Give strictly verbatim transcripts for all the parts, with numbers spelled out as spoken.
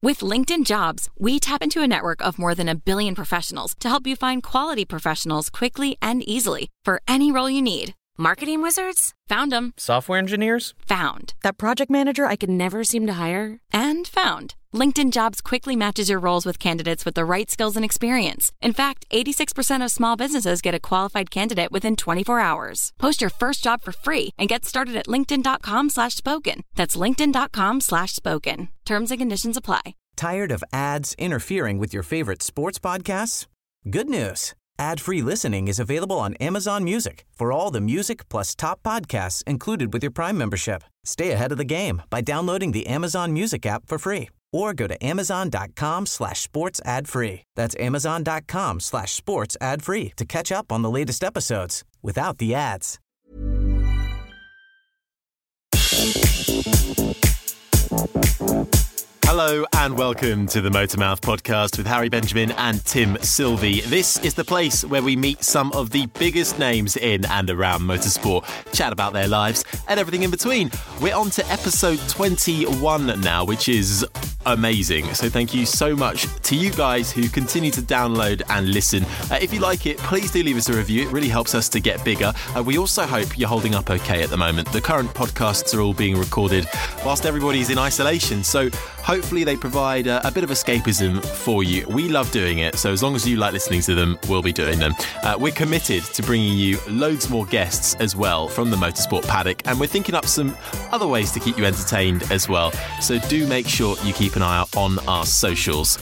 With LinkedIn Jobs, we tap into a network of more than a billion professionals to help you find quality professionals quickly and easily for any role you need. Marketing wizards? Found them. Software engineers? Found. That project manager I could never seem to hire? And found. LinkedIn Jobs quickly matches your roles with candidates with the right skills and experience. In fact, eighty-six percent of small businesses get a qualified candidate within twenty-four hours. Post your first job for free and get started at linkedin.com slash spoken. That's linkedin.com slash spoken. Terms and conditions apply. Tired of ads interfering with your favorite sports podcasts? Good news. Ad-free listening is available on Amazon Music for all the music plus top podcasts included with your Prime membership. Stay ahead of the game by downloading the Amazon Music app for free or go to amazon.com slash sports ad free. That's amazon.com slash sports ad free to catch up on the latest episodes without the ads. Hello and welcome to the Motormouth podcast with Harry Benjamin and Tim Sylvie. This is the place where we meet some of the biggest names in and around motorsport, chat about their lives and everything in between. We're on to episode twenty-one now, which is amazing. So thank you so much to you guys who continue to download and listen. Uh, if you like it, please do leave us a review. It really helps us to get bigger. Uh, we also hope you're holding up okay at the moment. The current podcasts are all being recorded whilst everybody's in isolation. So hopefully they provide a, a bit of escapism for you. We love doing it, so as long as you like listening to them, we'll be doing them. Uh, we're committed to bringing you loads more guests as well from the motorsport paddock, and we're thinking up some other ways to keep you entertained as well. So do make sure you keep an eye out on our socials.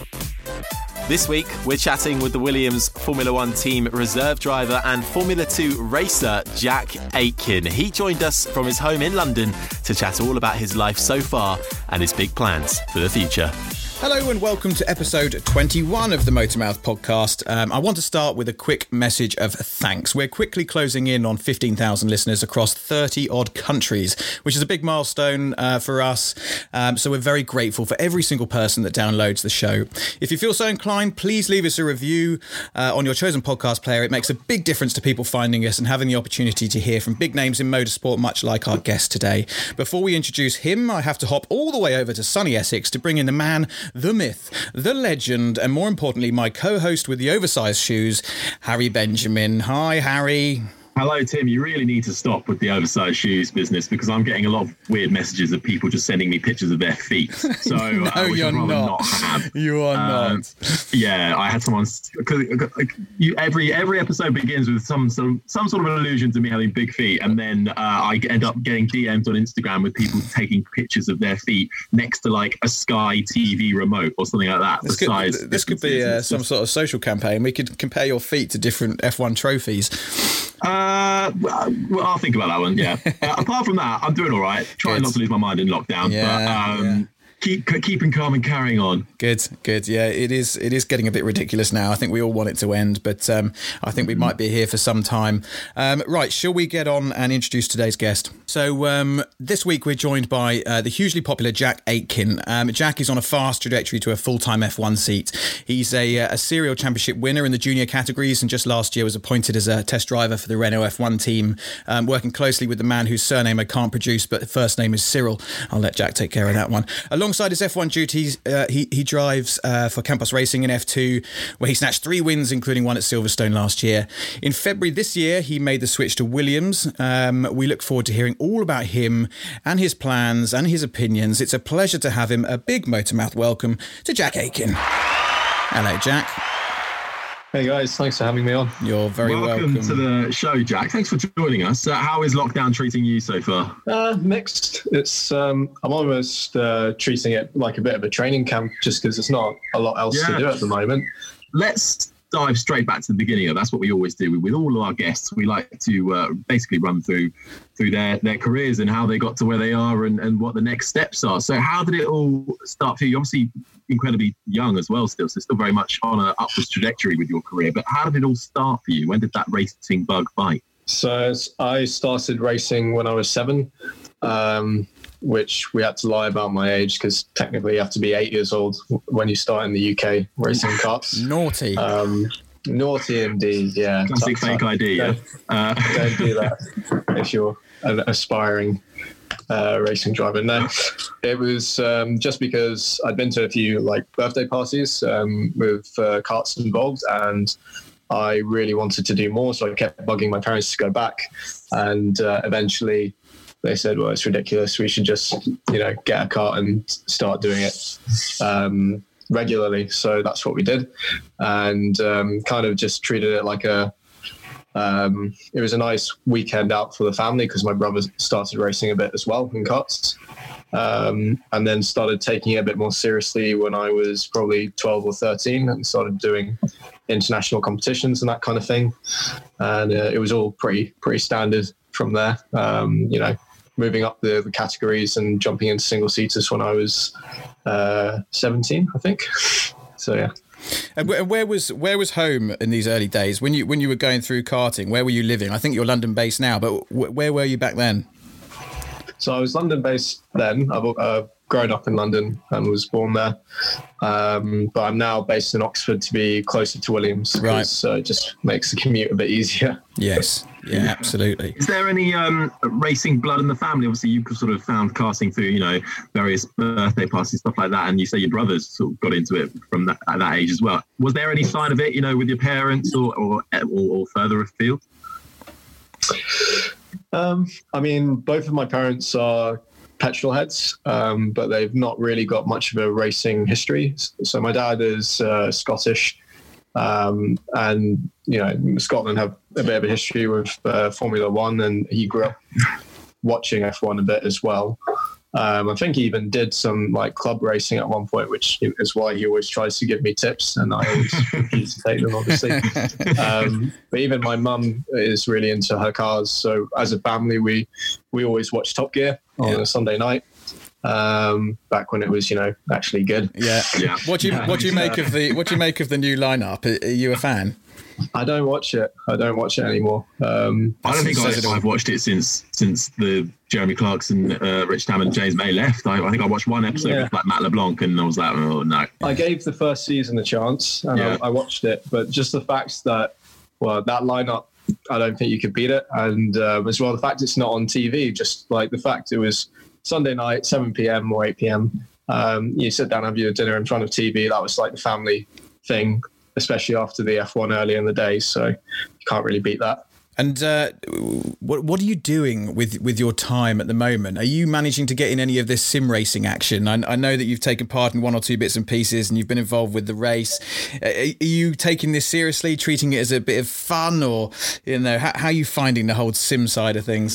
This week, we're chatting with the Williams Formula One team reserve driver and Formula Two racer, Jack Aitken. He joined us from his home in London to chat all about his life so far and his big plans for the future. Hello and welcome to episode twenty-one of the Motormouth podcast. Um, I want to start with a quick message of thanks. We're quickly closing in on fifteen thousand listeners across thirty odd countries, which is a big milestone uh, for us. Um, so we're very grateful for every single person that downloads the show. If you feel so inclined, please leave us a review uh, on your chosen podcast player. It makes a big difference to people finding us and having the opportunity to hear from big names in motorsport, much like our guest today. Before we introduce him, I have to hop all the way over to sunny Essex to bring in the man, the myth, the legend, and more importantly, my co-host with the oversized shoes, Harry Benjamin. Hi, Harry. Hello, Tim. You really need to stop with the oversized shoes business because I'm getting a lot of weird messages of people just sending me pictures of their feet. So no, uh, which you're I'd rather not. not have. You are um, not. Yeah, I had someone because you every every episode begins with some some some sort of allusion to me having big feet, and then uh, I end up getting D Ms on Instagram with people taking pictures of their feet next to like a Sky T V remote or something like that. This could, this could be uh, some sort of social campaign. We could compare your feet to different F one trophies. Uh, well, I'll think about that one. Yeah. Uh, apart from that, I'm doing all right. Trying Good. not to lose my mind in lockdown, Yeah, but um, yeah. keep keeping calm and carrying on. Good, good. Yeah, it is. It is getting a bit ridiculous now. I think we all want it to end, but um, I think we might be here for some time. Um, right, shall we get on and introduce today's guest? So um, this week we're joined by uh, the hugely popular Jack Aitken. Um, Jack is on a fast trajectory to a full-time F one seat. He's a, a serial championship winner in the junior categories, and just last year was appointed as a test driver for the Renault F one team, um, working closely with the man whose surname I can't produce, but first name is Cyril. I'll let Jack take care of that one. Alongside his F one duties, uh, he, he drives uh, for Campos Racing in F two, where he snatched three wins, including one at Silverstone last year. In February this year, he made the switch to Williams. Um, we look forward to hearing all about him and his plans and his opinions. It's a pleasure to have him. A big Motormouth welcome to Jack Aitken. Hello, Jack. Hey guys, thanks for having me on. You're very welcome. welcome. to the show, Jack. Thanks for joining us. Uh, how is lockdown treating you so far? Uh, mixed. It's um, I'm almost uh, treating it like a bit of a training camp just because there's not a lot else Yeah. to do at the moment. Let's dive straight back to the beginning of that's what we always do with all of our guests. We like to uh, basically run through through their their careers and how they got to where they are and, and what the next steps are. So how did it all start for you? Obviously incredibly young as well still, so still very much on an upwards trajectory with your career, but how did it all start for you? When did that racing bug bite? So I started racing when I was seven, um, which we had to lie about my age because technically you have to be eight years old when you start in the U K racing karts. Naughty. Um, naughty indeed, yeah. Classic Tough, fake tough. I D, yeah. Don't, Uh, don't do that if you're an aspiring uh, racing driver. No, it was um, just because I'd been to a few like birthday parties um, with uh, karts involved, and I really wanted to do more. So I kept bugging my parents to go back, and uh, eventually they said, well, it's ridiculous. We should just, you know, get a kart and start doing it um, regularly. So that's what we did, and um, kind of just treated it like a, um, it was a nice weekend out for the family because my brother started racing a bit as well in karts. Um, and then started taking it a bit more seriously when I was probably twelve or thirteen and started doing international competitions and that kind of thing. And uh, it was all pretty, pretty standard from there. Um, you know, moving up the, the categories and jumping into single seaters when I was uh, seventeen, I think. So, yeah. And where was where was home in these early days when you when you were going through karting? Where were you living? I think you're London based now, but where were you back then? So I was London based then. I've uh, grown up in London and was born there, um, but I'm now based in Oxford to be closer to Williams. Right, so it just makes the commute a bit easier. Yes, yeah, absolutely. Is there any um, racing blood in the family? Obviously, you sort of found karting through, you know, various birthday parties, stuff like that, and you say your brothers sort of got into it from that, at that age as well. Was there any sign of it, you know, with your parents or or, or, or further afield? Um, I mean, both of my parents are petrol heads, um, but they've not really got much of a racing history. So my dad is uh, Scottish, um, and you know, Scotland have a bit of a history with uh, Formula One, and he grew up watching F one a bit as well. Um, I think he even did some like club racing at one point, which is why he always tries to give me tips, and I always refuse to take them, obviously. Um, but even my mum is really into her cars, so as a family, we we always watch Top Gear on yeah. a Sunday night. Um, back when it was, you know, actually good. Yeah, yeah. What do you what do you make of the what do you make of the new lineup? Are, are you a fan? I don't watch it. I don't watch it anymore. Um, I don't think I've, I've watched it since since the Jeremy Clarkson, uh, Rich Tam and James May left. I, I think I watched one episode yeah. with like Matt LeBlanc, and I was like, oh no. I gave the first season a chance, and yeah. I, I watched it, but just the fact that, well, that lineup, I don't think you could beat it, and um, as well the fact it's not on T V, just like the fact it was Sunday night, seven p.m. or eight p.m. Um, you sit down and have your dinner in front of T V. That was like the family thing, especially after the F one early in the day. So you can't really beat that. And uh, what what are you doing with, with your time at the moment? Are you managing to get in any of this sim racing action? I, I know that you've taken part in one or two bits and pieces and you've been involved with the race. Are, are you taking this seriously, treating it as a bit of fun, or, you know, how, how are you finding the whole sim side of things?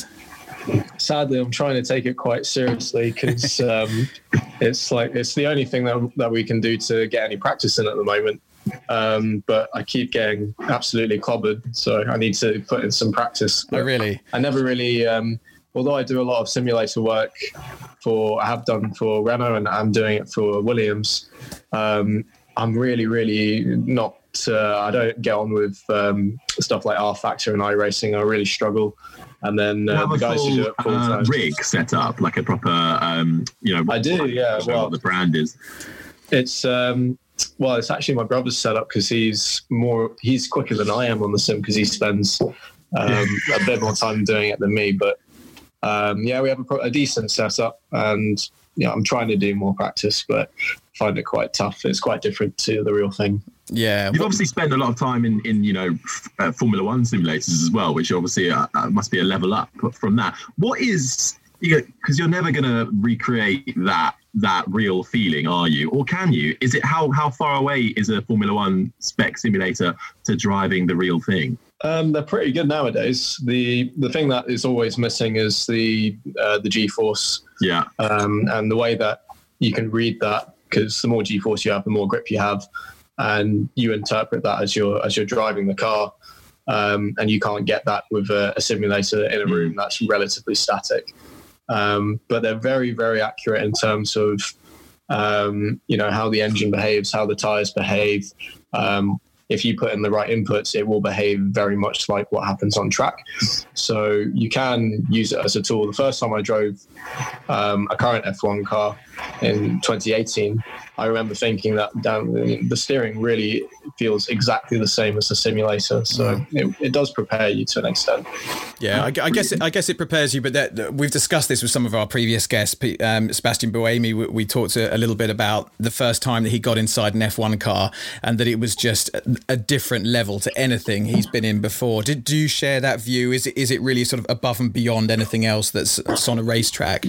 Sadly, I'm trying to take it quite seriously because um, it's like it's the only thing that, that we can do to get any practice in at the moment. Um, but I keep getting absolutely clobbered, so I need to put in some practice. Oh, really? I never really, um, although I do a lot of simulator work for, I have done for Renault and I'm doing it for Williams. Um, I'm really, really not, uh, I don't get on with um, stuff like R Factor and iRacing. I really struggle. And then uh, the guys full, who do it full time. Uh, rig set up, like a proper, um, you know, I do, yeah. Well, what the brand is. It's, um, well, it's actually my brother's setup because he's more, he's quicker than I am on the sim because he spends um, a bit more time doing it than me. But um, yeah, we have a, a decent setup, and yeah, I'm trying to do more practice, but I find it quite tough. It's quite different to the real thing. Yeah, you've obviously spent a lot of time in, in you know, f- uh, Formula One simulators as well, which obviously uh, uh, must be a level up from that. What is, you know, because you're never going to recreate that that real feeling, are you? Or can you? Is it how how far away is a Formula One spec simulator to driving the real thing? Um, they're pretty good nowadays. The the thing that is always missing is the uh, the G-force. Yeah. Um, and the way that you can read that, because the more G-force you have, the more grip you have, and you interpret that as you're as you're driving the car. Um, and you can't get that with a, a simulator in a room that's relatively static. Um, but they're very, very accurate in terms of, um, you know, how the engine behaves, how the tires behave. Um, if you put in the right inputs, it will behave very much like what happens on track. So you can use it as a tool. The first time I drove um, a current F one car in twenty eighteen, I remember thinking that down the steering really feels exactly the same as the simulator. So it, it does prepare you to an extent. Yeah, I, I guess it, I guess it prepares you, but that, we've discussed this with some of our previous guests. Um, Sebastian Buemi, we, we talked a, a little bit about the first time that he got inside an F one car and that it was just a, a different level to anything he's been in before. Did, do you share that view? Is it, is it really sort of above and beyond anything else that's, that's on a racetrack?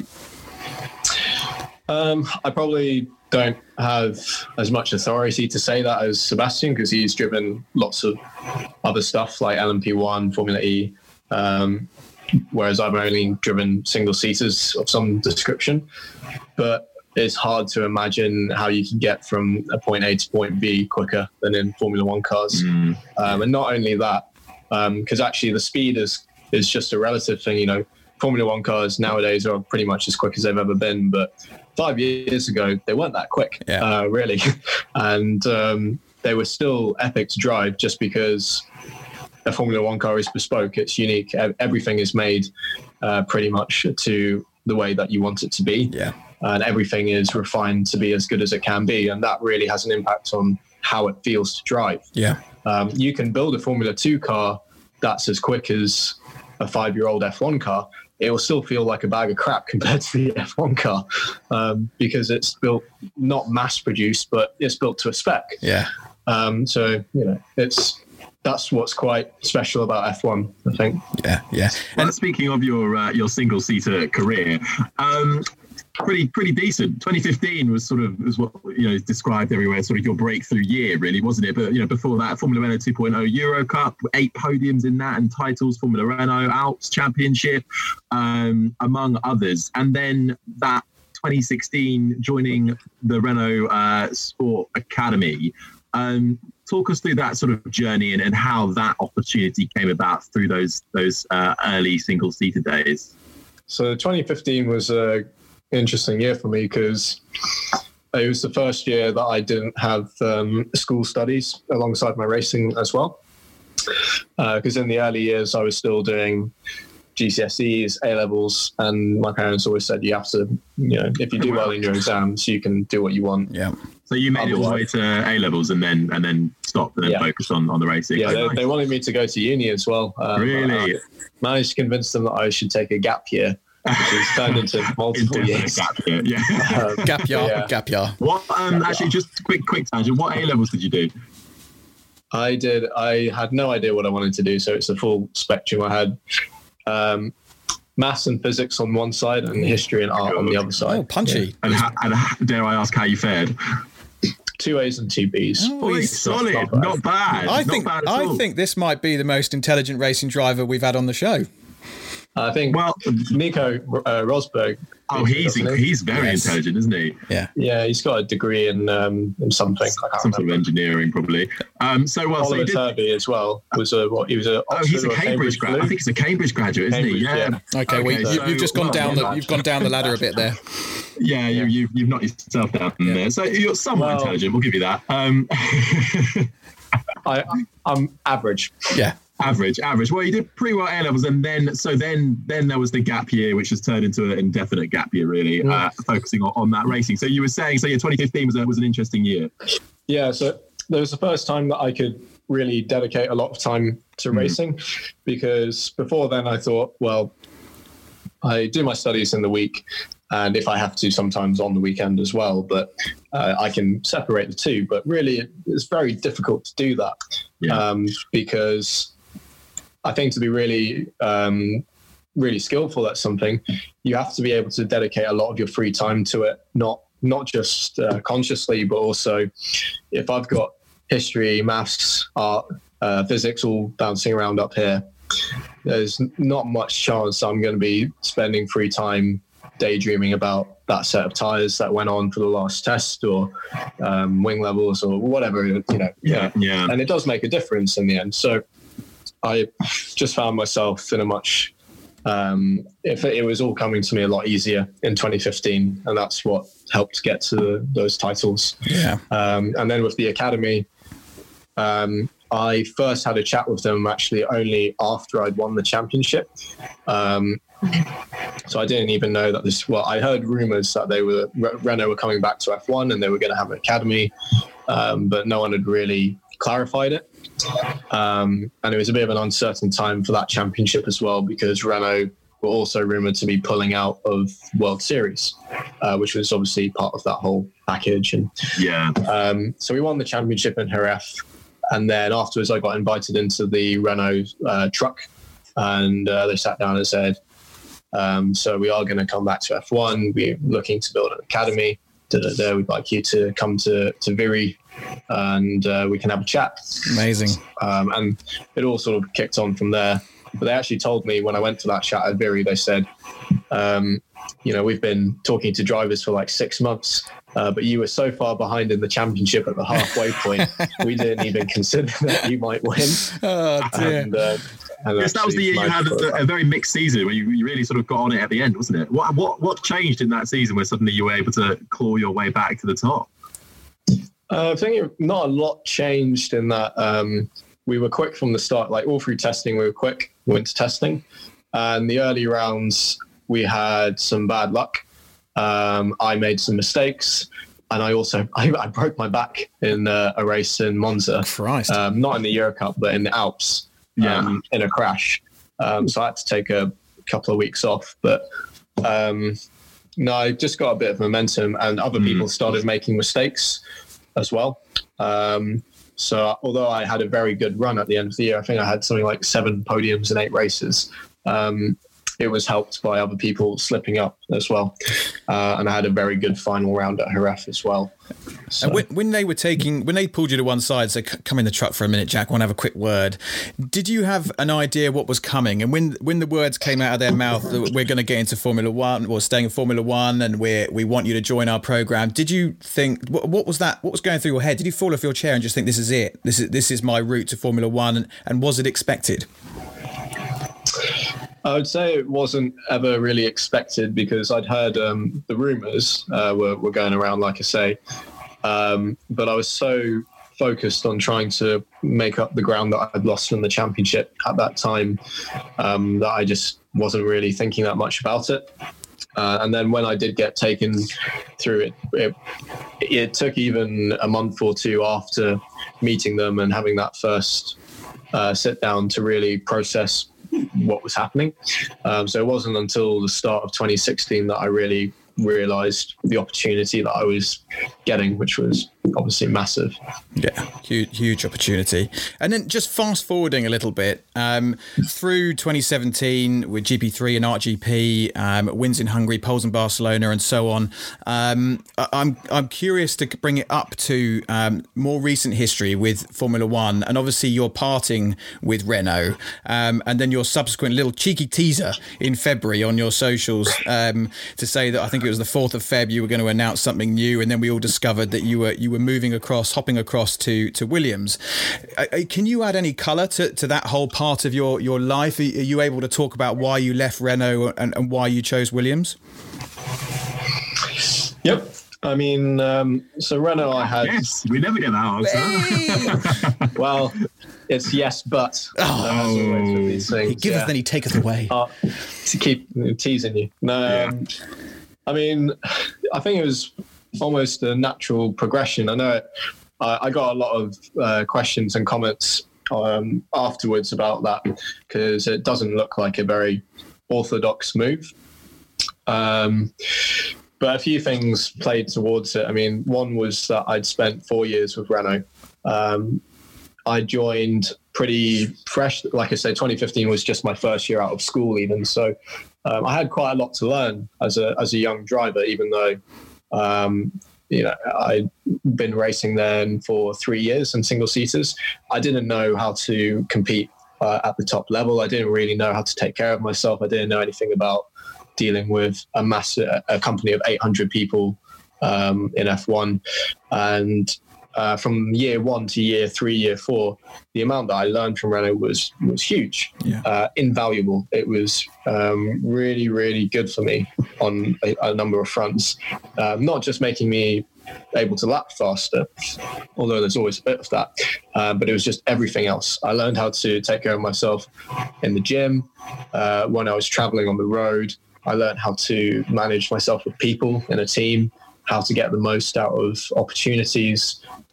Um, I probably don't have as much authority to say that as Sebastian, because he's driven lots of other stuff like L M P one, Formula E, um, whereas I've only driven single seaters of some description. But it's hard to imagine how you can get from a point A to point B quicker than in Formula One cars. Mm. Um, and not only that, because um, actually the speed is is just a relative thing. You know, Formula One cars nowadays are pretty much as quick as they've ever been, but five years ago they weren't that quick, yeah. uh, really, and um, they were still epic to drive just because a Formula One car is bespoke. It's unique. Everything is made uh, pretty much to the way that you want it to be, yeah. and everything is refined to be as good as it can be, and that really has an impact on how it feels to drive. Yeah, um, you can build a Formula Two car that's as quick as a five-year-old F one car. It will still feel like a bag of crap compared to the F one car, um, because it's built not mass-produced, but it's built to a spec. Yeah. Um, so you know, it's that's what's quite special about F one, I think. Yeah, yeah. And speaking of your uh, your single-seater career, um, pretty pretty decent. twenty fifteen was sort of was what you know is described everywhere, sort of your breakthrough year, really, wasn't it? But you know, before that, Formula Renault two point oh Euro Cup, eight podiums in that, and titles, Formula Renault Alps Championship, um, among others. And then that twenty sixteen joining the Renault uh, Sport Academy. Um, talk us through that sort of journey and, and how that opportunity came about through those those uh, early single-seater days. So twenty fifteen was a interesting year for me because it was the first year that I didn't have um, school studies alongside my racing as well. Because uh, in the early years, I was still doing G C S Es, A levels, and my parents always said you have to, you know, if you do well in your exams, you can do what you want. Yeah. So you made Otherwise, it all the way to A levels and then and then stopped and then yeah. focused on, on the racing. Yeah, oh, they, nice. they wanted me to go to uni as well. Um, really? I managed to convince them that I should take a gap year, which has turned into multiple years. Gap year, yeah. um, gap year, yeah. gap year. What? Um, gap actually, year. just quick, quick tangent. What A levels did you do? I did. I had no idea what I wanted to do, so it's a full spectrum. I had um, maths and physics on one side, and history and art on the other side. Oh, punchy! Yeah. And, how, and how, dare I ask how you fared? Two A's and two B's. Oh, Boy, solid, not bad. Not bad. I not think bad at I all. think this might be the most intelligent racing driver we've had on the show. I think well, Nico uh, Rosberg. Oh, he's he? he's very yes. intelligent, isn't he? Yeah, yeah. He's got a degree in um, in something. Some sort of engineering, probably. Um, so well, Oliver so Turvey as well was a what? He was a. Oh, he's a Cambridge graduate. I think he's a Cambridge graduate, isn't Cambridge, he? Yeah. yeah. Okay, well, okay you, so, you've just gone well, down the you've gone down the ladder a bit there. Yeah, you, you've you've knocked yourself down yeah. there. So you're somewhat well, intelligent. We'll give you that. Um, I I'm average. Yeah. Average, average. Well, you did pretty well A levels, and then so then then there was the gap year, which has turned into an indefinite gap year, really, mm. uh, focusing on, on that racing. So you were saying, so yeah, twenty fifteen was a, was an interesting year. Yeah, so there was the first time that I could really dedicate a lot of time to mm. racing, because before then I thought, well, I do my studies in the week, and if I have to, sometimes on the weekend as well, but uh, I can separate the two. But really, it's very difficult to do that yeah. um, because I think to be really, um, really skillful at something, you have to be able to dedicate a lot of your free time to it, not not just uh, consciously, but also if I've got history, maths, art, uh, physics all bouncing around up here, there's not much chance I'm going to be spending free time daydreaming about that set of tires that went on for the last test, or um, wing levels, or whatever, you know. Yeah, yeah. And it does make a difference in the end. So I just found myself in a much, um, if it, it was all coming to me a lot easier in twenty fifteen, and that's what helped get to those titles. Yeah. Um, and then with the academy, um, I first had a chat with them actually only after I'd won the championship. Um, so I didn't even know that this, well, I heard rumors that they were, Renault were coming back to F one and they were going to have an academy, um, but no one had really clarified it. Um, and it was a bit of an uncertain time for that championship as well, because Renault were also rumoured to be pulling out of World Series, uh, which was obviously part of that whole package. And yeah, um, so we won the championship in Jerez, and then afterwards I got invited into the Renault uh, truck, and uh, they sat down and said, um, so we are going to come back to F one. We're looking to build an academy. Da, da, da. We'd like you to come to, to Viry, and uh, we can have a chat. Amazing. Um, and it all sort of kicked on from there. But they actually told me when I went to that chat at Viry, they said, um, you know, we've been talking to drivers for like six months, uh, but you were so far behind in the championship at the halfway point, we didn't even consider that you might win. Oh, dear. And, uh, and yes, that was the year you had a, a very mixed season where you, you really sort of got on it at the end, wasn't it? What, what, what changed in that season where suddenly you were able to claw your way back to the top? Uh, I think it, not a lot changed in that. Um, we were quick from the start, like all through testing, we were quick, we went to testing. And the early rounds, we had some bad luck. Um, I made some mistakes. And I also, I, I broke my back in uh, a race in Monza. Christ. Um, not in the Euro Cup, but in the Alps, yeah. um, in a crash. Um, so I had to take a couple of weeks off. But um, no, I just got a bit of momentum, and other mm. people started making mistakes as well. Um, so although I had a very good run at the end of the year, I think I had something like seven podiums in eight races. Um, it was helped by other people slipping up as well. Uh, and I had a very good final round at Jerez as well. So. And when, when they were taking, when they pulled you to one side, so come in the truck for a minute, Jack, I want to have a quick word. Did you have an idea what was coming? And when when the words came out of their mouth that we're going to get into Formula One, or staying in Formula One, and we we want you to join our program, did you think, what, what was that? What was going through your head? Did you fall off your chair and just think, this is it? This is this is my route to Formula One? And, and was it expected? I would say it wasn't ever really expected, because I'd heard um, the rumours uh, were, were going around, like I say. Um, but I was so focused on trying to make up the ground that I'd lost in the championship at that time um, that I just wasn't really thinking that much about it. Uh, and then when I did get taken through it, it, it took even a month or two after meeting them and having that first uh, sit down to really process what was happening. Um, so it wasn't until the start of twenty sixteen that I really realised the opportunity that I was getting, which was obviously massive. Yeah, huge, huge opportunity. And then just fast forwarding a little bit, um, through twenty seventeen with G P three and Art G P, um, wins in Hungary, poles in Barcelona, and so on. Um, I'm I'm curious to bring it up to um, more recent history with Formula One, and obviously your parting with Renault, um, and then your subsequent little cheeky teaser in February on your socials um, to say that I think it was the fourth of February you were going to announce something new, and then we all discovered that you were you were moving across, hopping across to to Williams. Uh, can you add any colour to, to that whole part of your, your life? Are you able to talk about why you left Renault and, and why you chose Williams? Yep. I mean, um, so Renault I had... Yes, we never get that answer. Well, it's yes, but. Oh, as always with these things, he giveth, yeah. then he taketh away. Uh, to keep teasing you. No, Yeah. um, I mean, I think it was almost a natural progression. I know it, I, I got a lot of uh, questions and comments um, afterwards about that, because it doesn't look like a very orthodox move. Um, but a few things played towards it. I mean, one was that I'd spent four years with Renault. Um, I joined pretty fresh. Like I say, twenty fifteen was just my first year out of school even. So um, I had quite a lot to learn as a as a young driver, even though, um, you know, I'd been racing then for three years in single seaters. I didn't know how to compete uh, at the top level. I didn't really know how to take care of myself. I didn't know anything about dealing with a massive, a company of eight hundred people um, in F one. And uh, from year one to year three, year four, the amount that I learned from Renault was was huge, yeah. uh, invaluable. It was um, really, really good for me on a, a number of fronts, uh, not just making me able to lap faster, although there's always a bit of that, uh, but it was just everything else. I learned how to take care of myself in the gym, uh, when I was traveling on the road. I learned how to manage myself with people in a team, how to get the most out of opportunities,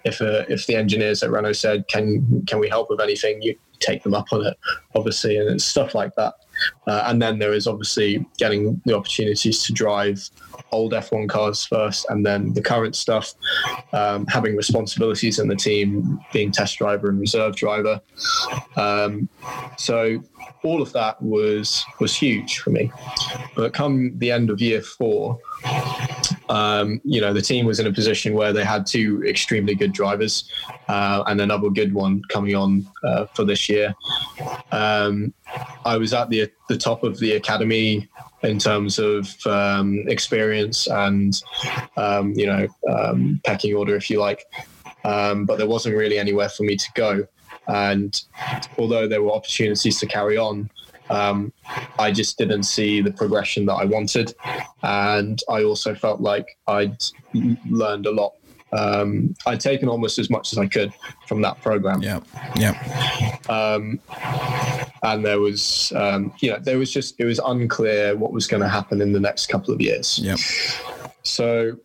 if uh, if the engineers at Renault said, can can we help with anything, you take them up on it, obviously, and it's stuff like that. Uh, and then there is obviously getting the opportunities to drive old F one cars first, and then the current stuff, um, having responsibilities in the team, being test driver and reserve driver. Um, so all of that was was huge for me. But come the end of year four, um, you know, the team was in a position where they had two extremely good drivers uh, and another good one coming on uh, for this year. Um, I was at the the top of the academy in terms of um, experience and, um, you know, um, pecking order, if you like. Um, but there wasn't really anywhere for me to go. And although there were opportunities to carry on, um, I just didn't see the progression that I wanted. And I also felt like I'd learned a lot. Um, I'd taken almost as much as I could from that program. Yeah, yeah. Um, and there was, um, you know, there was just, it was unclear what was going to happen in the next couple of years. Yeah. So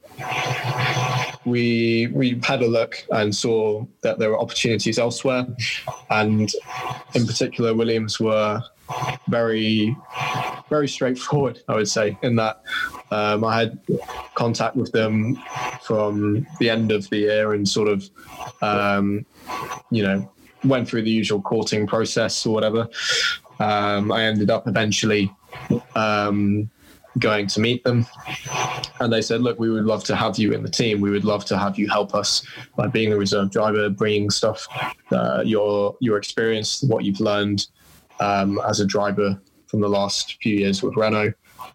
we we had a look and saw that there were opportunities elsewhere, and in particular, Williams were very, very straightforward, I would say, in that um, I had contact with them from the end of the year and sort of, um, you know, went through the usual courting process or whatever. Um, I ended up eventually um, going to meet them, and they said, look, we would love to have you in the team. We would love to have you help us by being a reserve driver, bringing stuff, uh, your your experience, what you've learned um, as a driver from the last few years with Renault,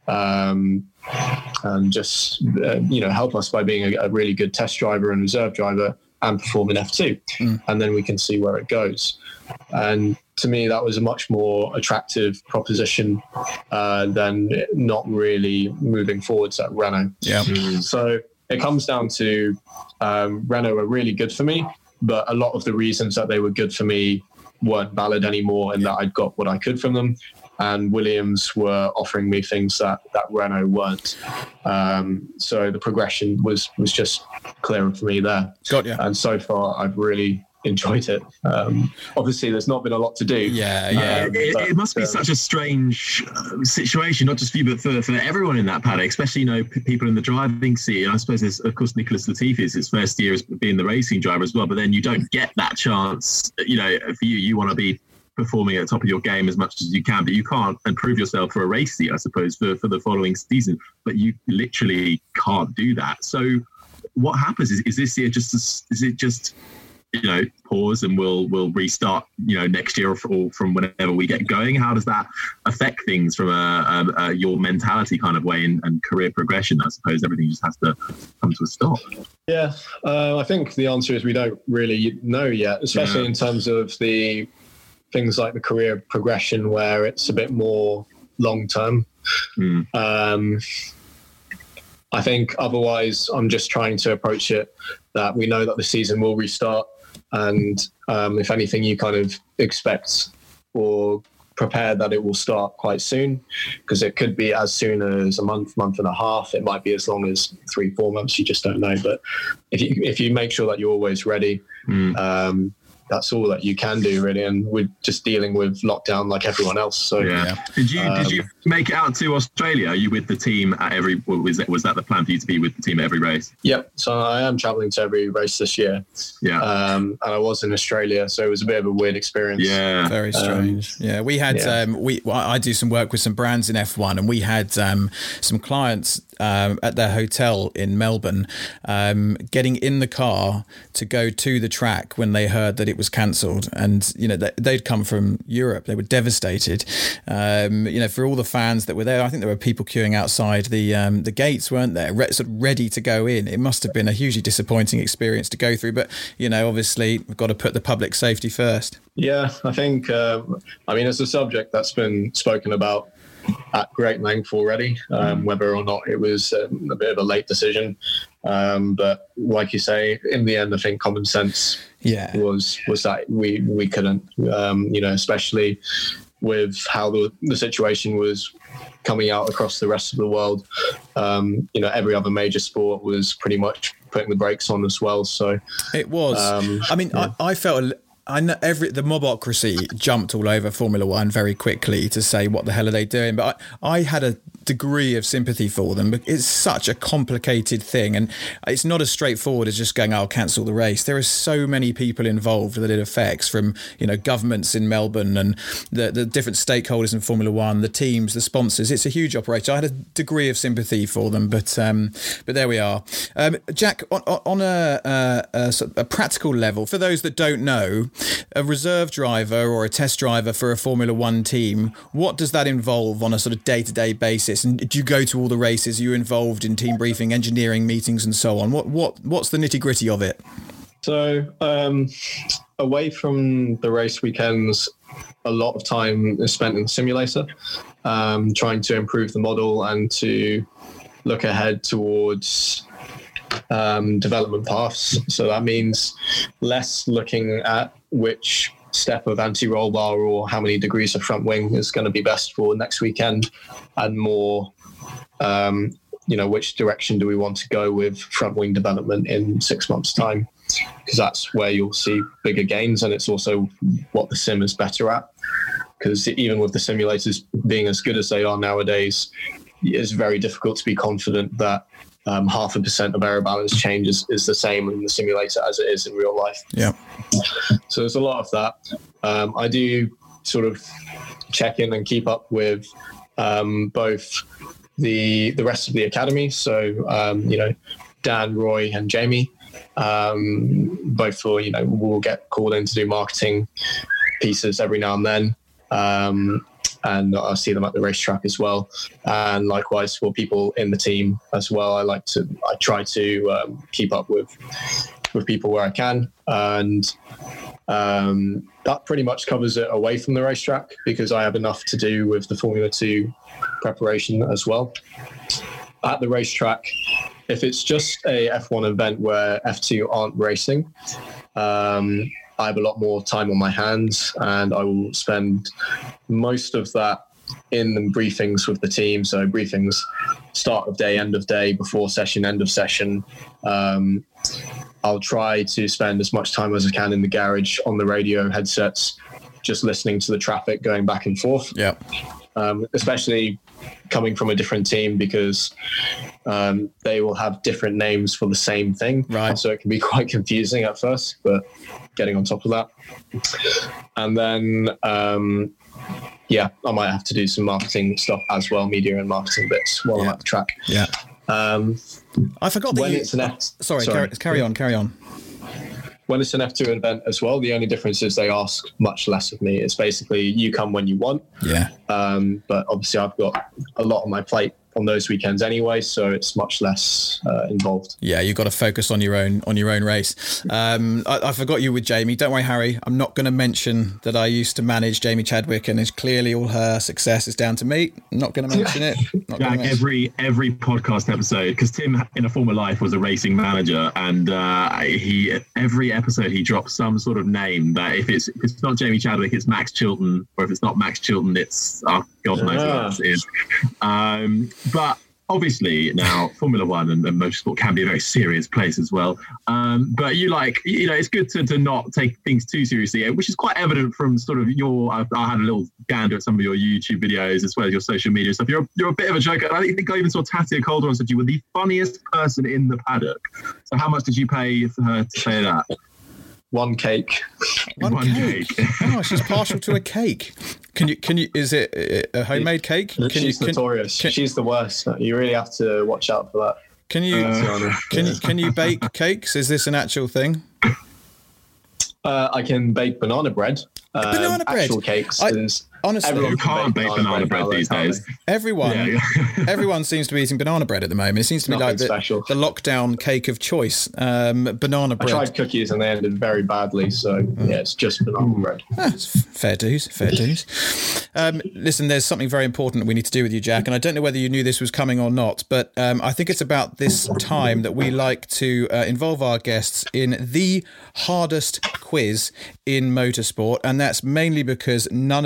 um, and just uh, you know, help us by being a, a really good test driver and reserve driver and perform in F two, mm. and then we can see where it goes. And to me, that was a much more attractive proposition uh, than not really moving forwards at Renault. Yeah. Mm. So it comes down to um, Renault were really good for me, but a lot of the reasons that they were good for me weren't valid anymore, and yeah. that I'd got what I could from them. And Williams were offering me things that, that Renault weren't. Um, so the progression was was just clearer for me there. Got you. And so far, I've really enjoyed it. Um, obviously, there's not been a lot to do. Yeah, yeah. Um, it, but, it must be um, such a strange uh, situation, not just for you, but for, for everyone in that paddock, especially, you know, p- people in the driving seat. And I suppose there's, of course, Nicholas Latifi is his first year as being the racing driver as well. But then you don't get that chance. You know, for you, you want to be performing at the top of your game as much as you can, but you can't improve yourself for a race seat, I suppose, for, for the following season. But you literally can't do that. So what happens? Is, is this year just, is it just, you know, pause and we'll we'll restart, you know, next year or from whenever we get going? How does that affect things from a, a, a your mentality kind of way and, and career progression? I suppose everything just has to come to a stop. Yeah, uh, I think the answer is we don't really know yet, especially yeah. in terms of the things like the career progression where it's a bit more long term. Mm. Um, I think otherwise I'm just trying to approach it that we know that the season will restart, and um, if anything, you kind of expect or prepare that it will start quite soon, because it could be as soon as a month, month and a half. It might be as long as three, four months. You just don't know. But if you if you make sure that you're always ready, mm. um, that's all that you can do, really. And we're just dealing with lockdown like everyone else. So yeah. Did you um, did you make it out to Australia? Are you with the team at every? Was that was that the plan for you to be with the team at every race? Yep. So I am traveling to every race this year. Yeah. Um, and I was in Australia, so it was a bit of a weird experience. Yeah. Very strange. Um, yeah. We had yeah. um, we well, I do some work with some brands in F one, and we had um, some clients um, at their hotel in Melbourne um, getting in the car to go to the track when they heard that it was cancelled. And you know, they'd come from Europe, they were devastated. Um, you know, for all the fans that were there, I think there were people queuing outside the um, the gates, weren't there, Re- sort of ready to go in. It must have been a hugely disappointing experience to go through, but you know, obviously we've got to put the public safety first. Yeah, I think um, I mean, it's a subject that's been spoken about at great length already, um, whether or not it was um, a bit of a late decision. Um, but like you say, in the end, I think common sense yeah. was was that we we couldn't, um, you know, especially with how the, the situation was coming out across the rest of the world. Um, you know, every other major sport was pretty much putting the brakes on as well. So it was. Um, I mean, yeah. I, I felt. A, I know every the mobocracy jumped all over Formula One very quickly to say what the hell are they doing, but I, I had a degree of sympathy for them. It's such a complicated thing, and it's not as straightforward as just going, I'll cancel the race. There are so many people involved that it affects, from, you know, governments in Melbourne and the, the different stakeholders in Formula One, the teams, the sponsors. It's a huge operation. I had a degree of sympathy for them, but um, but there we are. Um, Jack, on, on a, a, a, a practical level, for those that don't know, a reserve driver or a test driver for a Formula One team, what does that involve on a sort of day-to-day basis? And do you go to all the races? Are you involved in team briefing, engineering meetings and so on? What what what's the nitty-gritty of it? So um, away from the race weekends, a lot of time is spent in the simulator, um, trying to improve the model and to look ahead towards um, development paths. So that means less looking at which step of anti-roll bar or how many degrees of front wing is going to be best for next weekend, and more, um, you know, which direction do we want to go with front wing development in six months' time? Because that's where you'll see bigger gains, and it's also what the sim is better at. Because even with the simulators being as good as they are nowadays, it's very difficult to be confident that Um, half a percent of aero balance change is, is the same in the simulator as it is in real life. Yeah. So there's a lot of that. Um, I do sort of check in and keep up with um, both the the rest of the academy. So, um, you know, Dan, Roy and Jamie, um, both for, you know, we'll get called in to do marketing pieces every now and then. Um, and I see them at the racetrack as well. And likewise for people in the team as well. I like to, I try to um, keep up with with people where I can. And um, that pretty much covers it away from the racetrack, because I have enough to do with the Formula Two preparation as well. At the racetrack, if it's just a F one event where F two aren't racing, um, I have a lot more time on my hands, and I will spend most of that in the briefings with the team. So briefings, start of day, end of day, before session, end of session. Um, I'll try to spend as much time as I can in the garage on the radio headsets, just listening to the traffic going back and forth. Yeah. Um, especially coming from a different team, because um, they will have different names for the same thing. Right. So it can be quite confusing at first, but getting on top of that. And then, um, yeah, I might have to do some marketing stuff as well, media and marketing bits while yeah. I'm at the track. Yeah. Um, I forgot that when you... it's an F- sorry, sorry. Carry, carry on, carry on. When it's an F two event as well, the only difference is they ask much less of me. It's basically you come when you want. Yeah. Um, but obviously I've got a lot on my plate on those weekends anyway, so it's much less uh, involved. Yeah, you've got to focus on your own on your own race. Um, I, I forgot you with Jamie. Don't worry, Harry. I'm not going to mention that I used to manage Jamie Chadwick, and it's clearly all her success is down to me. I'm not going to mention it. Not Jack, mention every every podcast episode, because Tim in a former life was a racing manager, and uh, he every episode he drops some sort of name that if it's if it's not Jamie Chadwick, it's Max Chilton, or if it's not Max Chilton, it's oh, God knows yeah. what else it is. Um, But obviously now Formula One and, and motorsport can be a very serious place as well. Um, but you like, you know, it's good to, to not take things too seriously, which is quite evident from sort of your, I, I had a little gander at some of your YouTube videos as well as your social media stuff. You're, you're a bit of a joker. I think I even saw Tatia Calderon said you were the funniest person in the paddock. So how much did you pay for her to say that? One cake. One, One cake. cake. Oh, she's partial to a cake. Can you? Can you? Is it a homemade cake? Can She's you, can, notorious. Can, She's the worst. You really have to watch out for that. Can you? Uh, can you? Can you bake cakes? Is this an actual thing? Uh, I can bake banana bread. Um, banana bread. Actual cakes. I, is, honestly, everyone You can can't bake banana bread these days. Everyone, Yeah, yeah. everyone seems to be eating banana bread at the moment. It seems to be Nothing like the, special. the lockdown cake of choice. Um, banana I bread. tried cookies and they ended very badly. So yeah, it's just banana bread. Ah, it's fair dues, fair dues. Um, listen, there's something very important that we need to do with you, Jack, and I don't know whether you knew this was coming or not, but um, I think it's about this time that we like to uh, involve our guests in the hardest quiz in motorsport, and that's mainly because none of us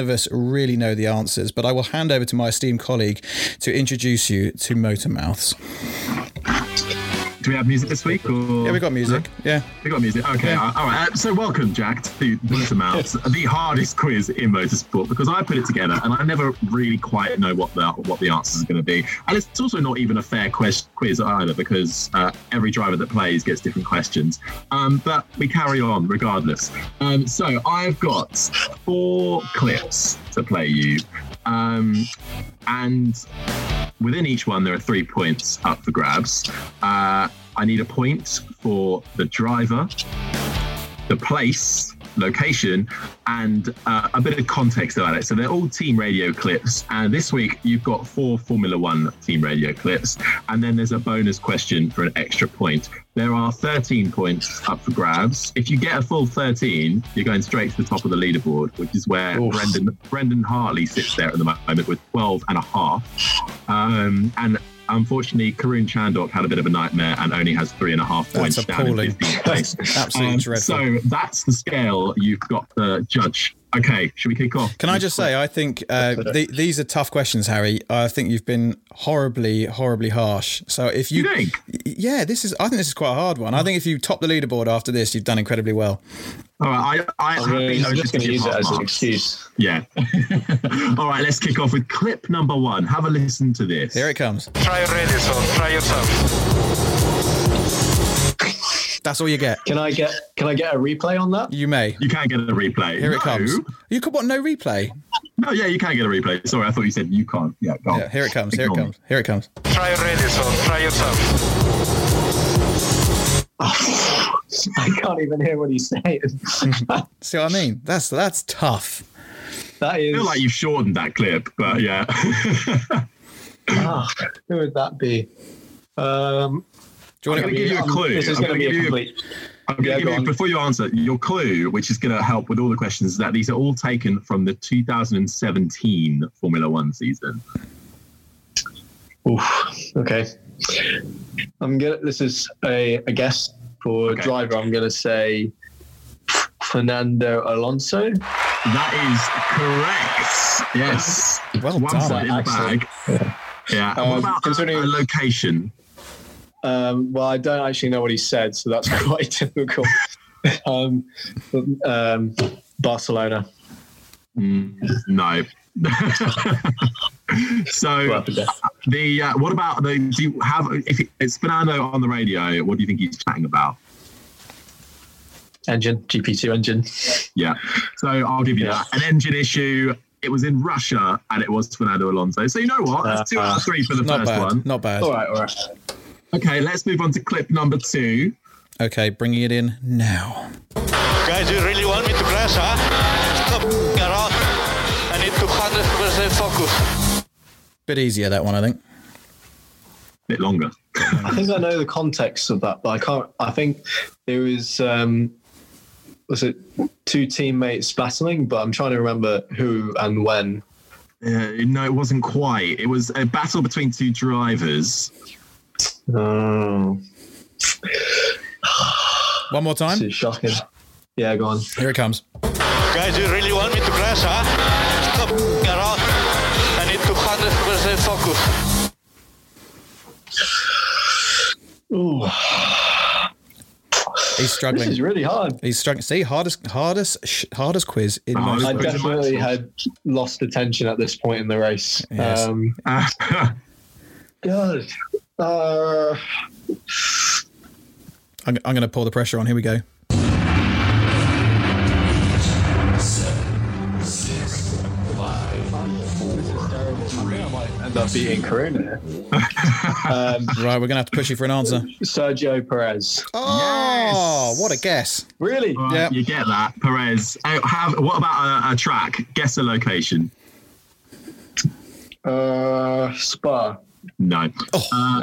really know the answers, but I will hand over to my esteemed colleague to introduce you to Motormouths. Do we have music this week? Or? Yeah, we got music. No? Yeah. We got music. Okay. Yeah. All right. Uh, so welcome, Jack, to Motormouths, the hardest quiz in motorsport, because I put it together and I never really quite know what the what the answers are going to be. And it's also not even a fair quiz, quiz either, because uh, every driver that plays gets different questions. Um, but we carry on regardless. Um, so I've got four clips to play you. Um, and within each one, there are three points up for grabs. Uh, I need a point for the driver, the place, location, and uh, a bit of context about it. So they're all team radio clips. And this week, you've got four Formula One team radio clips. And then there's a bonus question for an extra point. There are thirteen points up for grabs. If you get a full thirteen, you're going straight to the top of the leaderboard, which is where Oof. Brendan Brendan Hartley sits there at the moment with twelve and a half. Um, and unfortunately, Karun Chandok had a bit of a nightmare and only has three and a half points. That's down appalling. in fifteenth place. Absolutely um, dreadful. So that's the scale you've got to judge. Okay, should we kick off? Can I just say, I think uh, the, these are tough questions, Harry. I think you've been horribly, horribly harsh. So if you, you think? yeah, this is. I think this is quite a hard one. I think if you top the leaderboard after this, you've done incredibly well. All right, I, I, I'm, I really, I'm just going to use it as marks. an excuse. Yeah. All right, let's kick off with clip number one. Have a listen to this. Here it comes. Try already, so try yourself. That's all you get. Can I get Can I get a replay on that? You may. You can get a replay. Here no. it comes. You could what? No replay. No, yeah, you can get a replay. Sorry, I thought you said you can't. Yeah, go on. Yeah, here it comes. Here Ignore it comes. Here it comes. Try already, so try yourself. I can't even hear what he's saying. See what I mean? That's that's tough. That is. I feel like you've shortened that clip, but yeah. oh, who would that be? Um, Do you want I'm to going to give you a clue. This is I'm going to be give a you complete. I'm going to Yeah, give go you, on. before you answer, your clue, which is going to help with all the questions, is that these are all taken from the two thousand seventeen Formula One season. Oof, okay. I'm gonna. This is a, a guess for Okay. driver. I'm going to say Fernando Alonso. That is correct. Yes. Well One done. point in the Excellent. bag. Yeah. yeah. And Um, what about considering- a, a location? Um, well, I don't actually know what he said, so that's quite difficult. um, um, Barcelona. Mm, no. So Well, yeah. the uh, what about the? Do you have if it, it's Fernando on the radio? What do you think he's chatting about? Engine, G P two engine. Yeah. So I'll give you Yeah. that. An engine issue. It was in Russia, and it was Fernando Alonso. So you know what? That's two Uh, out of three for the Not first bad. one. Not bad. All right, all right. Okay, let's move on to clip number two. Okay, bringing it in now. Guys, you really want me to crash, huh? Stop around. I need to one hundred percent focus. Bit easier that one, I think. Bit longer. I think I know the context of that, but I can't. I think there was um, was it two teammates battling, but I'm trying to remember who and when. Uh, no, it wasn't quite. It was a battle between two drivers. Oh, One more this time. is shocking. Yeah, go on. Here it comes. Guys, you really want me to crash, huh? Stop around. I need to one hundred percent focus. Ooh, He's this struggling. is really hard. He's struggling. See, hardest, hardest, sh- hardest quiz in Hardest I most. quiz. definitely had lost attention at this point in the race. Yes. Um, God. Uh, I'm, I'm going to pour the pressure on. Here we go. end up beating Karuna. um, Right, we're going to have to push you for an answer. Sergio Perez. Oh, what a guess. Really? Right, Yeah. You get that, Perez. Uh, have what about a, a track? Guess a location. Uh, Spa. No. Oh. Uh,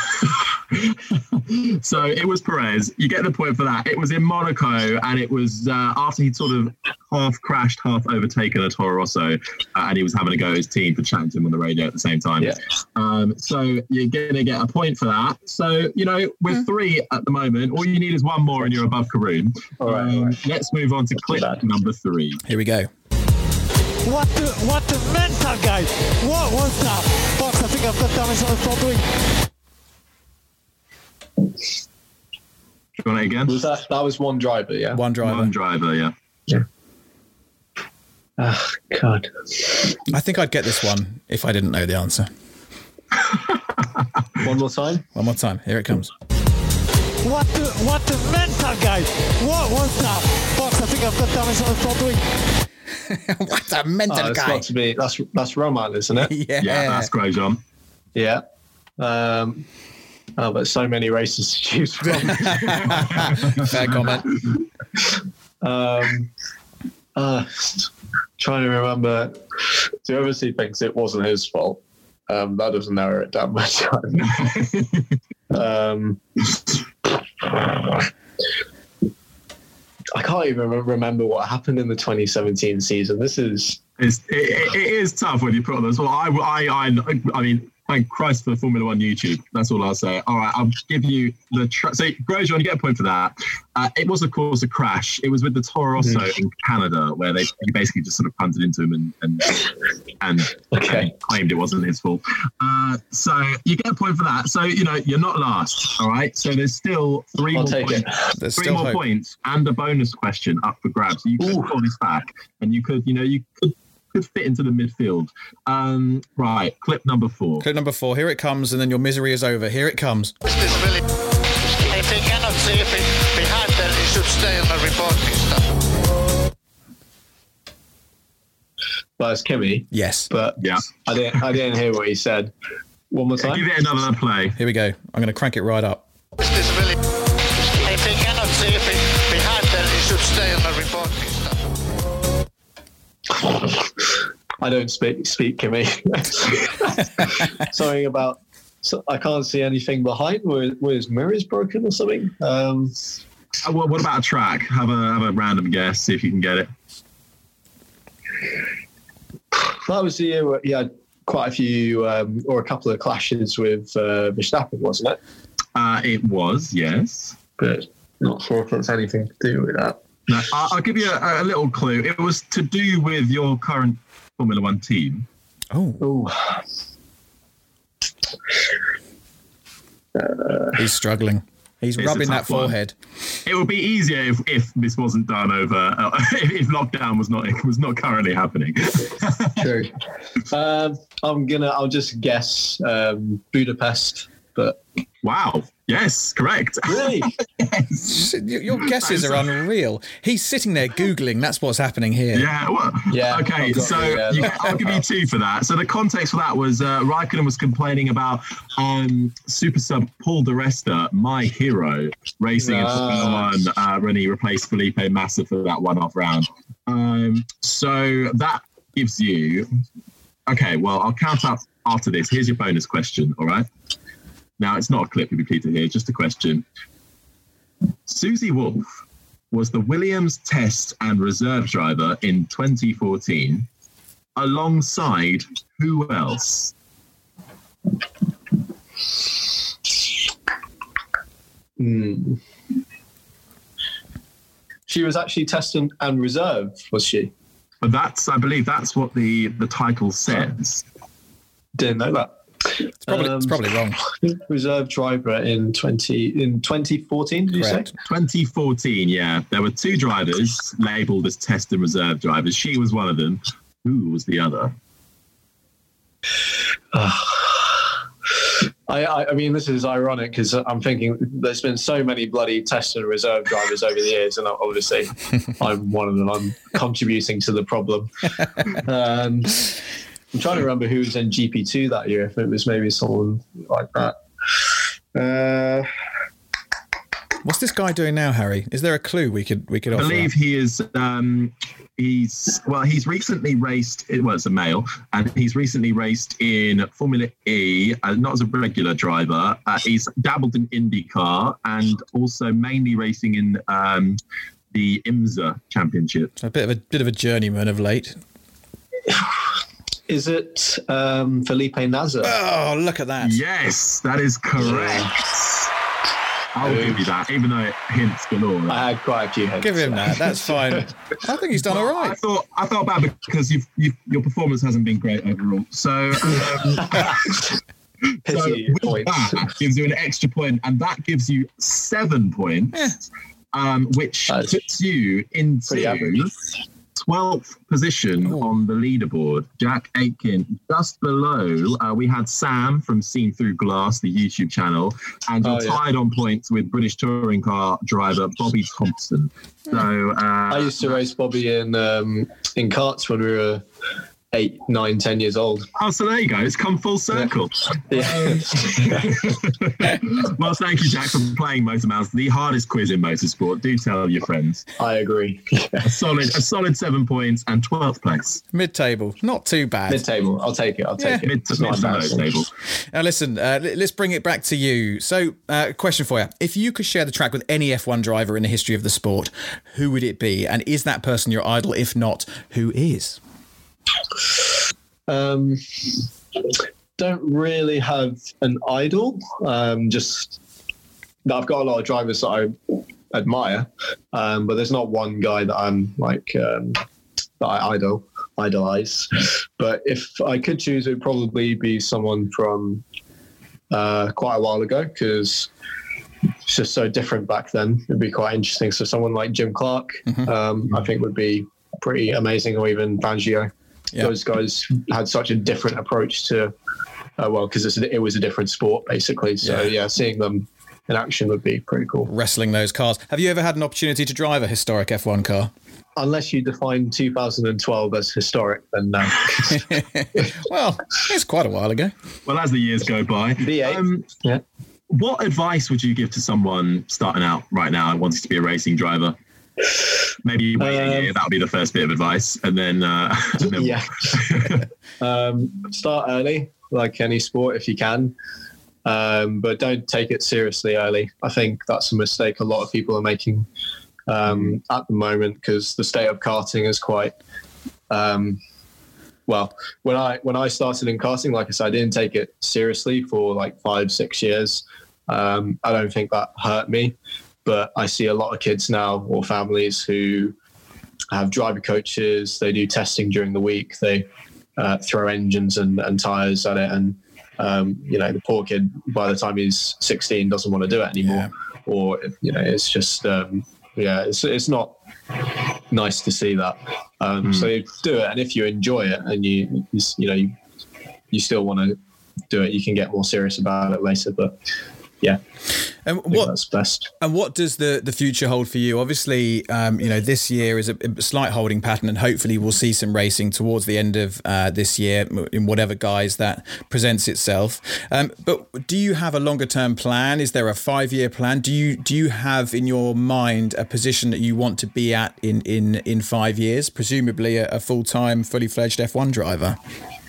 so it was Perez. You get the point for that. It was in Monaco, and it was uh, after he'd sort of half crashed, half overtaken a Toro Rosso, uh, and he was having a go at his team for chatting to him on the radio at the same time. Yeah. Um, so you're going to get a point for that. So, you know, with Mm. three at the moment, all you need is one more and you're above Karun. All right, Um, all right. Let's move on to clip Bad. number three. Here we go. What the, what the mental, guys? What was that? Fox, I think I've got damage on the front wing. You want it again? Was that, that was one driver, yeah? One driver. One driver, yeah. Yeah. Oh, God. I think I'd get this one if I didn't know the answer. One more time? One more time. Here it comes. What the, what the mental, guys? What was that? Fox, I think I've got damage on the front wing. What a mental Oh, it's guy. got to be, that's, that's Roman, isn't it? Yeah. Yeah, that's Grosjean. Yeah. Um, oh, but so many races to choose from. Fair comment. um, uh, trying to remember. So obviously thinks it wasn't his fault. Um, that doesn't narrow it down much. um, I can't even remember what happened in the twenty seventeen season. This is It's, it, it is tough when you put on those. Well, I, I, I, I mean, thank Christ for the Formula One YouTube. That's all I'll say. All right, I'll give you the. Tra- so, Grosjean, you get a point for that. Uh, it was, of course, a crash. It was with the Toro Rosso mm. in Canada, where they he basically just sort of punted into him and and, and, okay. and claimed it wasn't his fault. Uh, so you get a point for that. So you know you're not last. All right. So there's still three I'll more take points. It. There's three still more hope. points and a bonus question up for grabs. You could call this back, and you could, you know, you could. could fit into the midfield. Um, right, clip number four. Clip number four. Here it comes, and then your misery is over. Here it comes. If they cannot see it behind, then it should stay on the reporting stuff. Well, it's Kimi. Yes. But Yeah. I didn't. I didn't hear what he said. One more time. Give it another play. Here we go. I'm going to crank it right up. If they cannot see it behind, then it should stay on the reporting stuff. I don't speak speak Kimi. Something about so I can't see anything behind. Where, where his mirror is broken or something. Um, Uh, what, what about a track? Have a have a random guess. See if you can get it. that was the year where he had quite a few um, or a couple of clashes with uh, Verstappen, wasn't it? Uh, it was, yes. But not sure if it's anything to do with that. No, I'll, I'll give you a, a little clue. It was to do with your current Formula One team. Oh. Oh. Uh, He's struggling. He's It's rubbing a that tough one. forehead. It would be easier if, if this wasn't done over. Uh, if, if lockdown was not was not currently happening. True. um, I'm gonna. I'll just guess um, Budapest. But wow. Yes, correct. really, Yes. Your your guesses are unreal. He's sitting there Googling. That's what's happening here. Yeah. Well, Yeah, okay. I've got So the, uh, you, I'll give you two for that. So the context for that was uh, Raikkonen was complaining about um, Super Sub Paul Di Resta, my hero, racing in Formula One uh, when he replaced Felipe Massa for that one-off round. Um, so that gives you. Okay. Well, I'll count up after this. Here's your bonus question. All right. Now, it's not a clip, you'll be pleased to hear, just a question. Susie Wolff was the Williams test and reserve driver in twenty fourteen, alongside who else? mm. She was actually test and, and reserve, was she? But that's, I believe, that's what the, the title says. Didn't know that. It's probably, it's Um, probably wrong. Reserve driver in twenty in twenty fourteen. Did Correct. you say? twenty fourteen, yeah. There were two drivers labelled as test and reserve drivers. She was one of them. Who was the other? I, I, I mean, this is ironic because I'm thinking there's been so many bloody test and reserve drivers over the years, and obviously I'm one of them. I'm contributing to the problem. Um, I'm trying to remember who was in G P two that year, if it was maybe someone like that. Uh, What's this guy doing now, Harry? Is there a clue we could we could I offer? believe up? he is. Um, he's well. He's recently raced. Well, it's a male, and he's recently raced in Formula E, uh, not as a regular driver. Uh, he's dabbled in IndyCar and also mainly racing in um, the IMSA Championship. A bit of a bit of a journeyman of late. is it um, Felipe Nasser? Oh, look at that! Yes, that is correct. I'll give you that, even though it hints galore. I had quite a few hints. Give him that. That's fine. I think he's done Well, all right. I thought I felt bad because you've, you've, your performance hasn't been great overall. So, um, so with points. that gives you an extra point, and that gives you seven points, Yeah. um, which That's puts you into twelfth position Ooh. on the leaderboard. Jack Aitken just below. Uh, we had Sam from Seen Through Glass, the YouTube channel, and you're Oh, yeah. tied on points with British touring car driver Bobby Thompson. So uh, I used to race Bobby in um, in karts when we were eight, nine, ten years old. oh, so there you go. It's come full circle. Yeah. Well, thank you, Jack, for playing Motor Mouth, the hardest quiz in motorsport. Do tell your friends. I agree. A solid, a solid seven points and twelfth place. Mid-table. Not too bad. Mid-table. I'll take it. I'll take Yeah. it. Mid It's to not mid to low embarrassing. table. Now, listen, uh, l- let's bring it back to you. So, uh, question for you. If you could share the track with any F one driver in the history of the sport, who would it be? And is that person your idol? If not, who is? Um, don't really have an idol. Um, just I've got a lot of drivers that I admire, um, but there's not one guy that I'm like um, that I idol idolize. But if I could choose, it would probably be someone from uh, quite a while ago, because it's just so different back then. It'd be quite interesting. So someone like Jim Clark, Mm-hmm. um, I think would be pretty amazing, or even Fangio. Yeah. Those guys had such a different approach to, uh, well, because it was a different sport, basically. So, Yeah. yeah. seeing them in action would be pretty cool. Wrestling those cars. Have you ever had an opportunity to drive a historic F one car? Unless you define two thousand twelve as historic, then no. Well, it's quite a while ago. Well, as the years go by, V eight. um, Yeah. what advice would you give to someone starting out right now and wanting to be a racing driver? Maybe wait Um, a year. That would be the first bit of advice, and then, uh, and then Yeah. um, start early, like any sport, if you can. Um, but don't take it seriously early. I think that's a mistake a lot of people are making um, at the moment, because the state of karting is quite. Um, well, when I when I started in karting, like I said, I didn't take it seriously for like five, six years. Um, I don't think that hurt me, but I see a lot of kids now, or families, who have driver coaches. They do testing during the week. They uh, throw engines and, and tires at it, and um, you know, the poor kid, by the time he's sixteen, doesn't want to do it anymore. Yeah. Or you know, it's just um, yeah, it's it's not nice to see that. Um, Mm. So you do it, and if you enjoy it, and you you, you know you, you still want to do it, you can get more serious about it later. But yeah. And I think what that's best. and what does the, the future hold for you? Obviously, um, you know, this year is a, a slight holding pattern, and hopefully we'll see some racing towards the end of uh, this year in whatever guise that presents itself. Um, but do you have a longer term plan? Is there a five year plan? Do you do you have in your mind a position that you want to be at in in, in five years? Presumably a, a full time, fully fledged F one driver.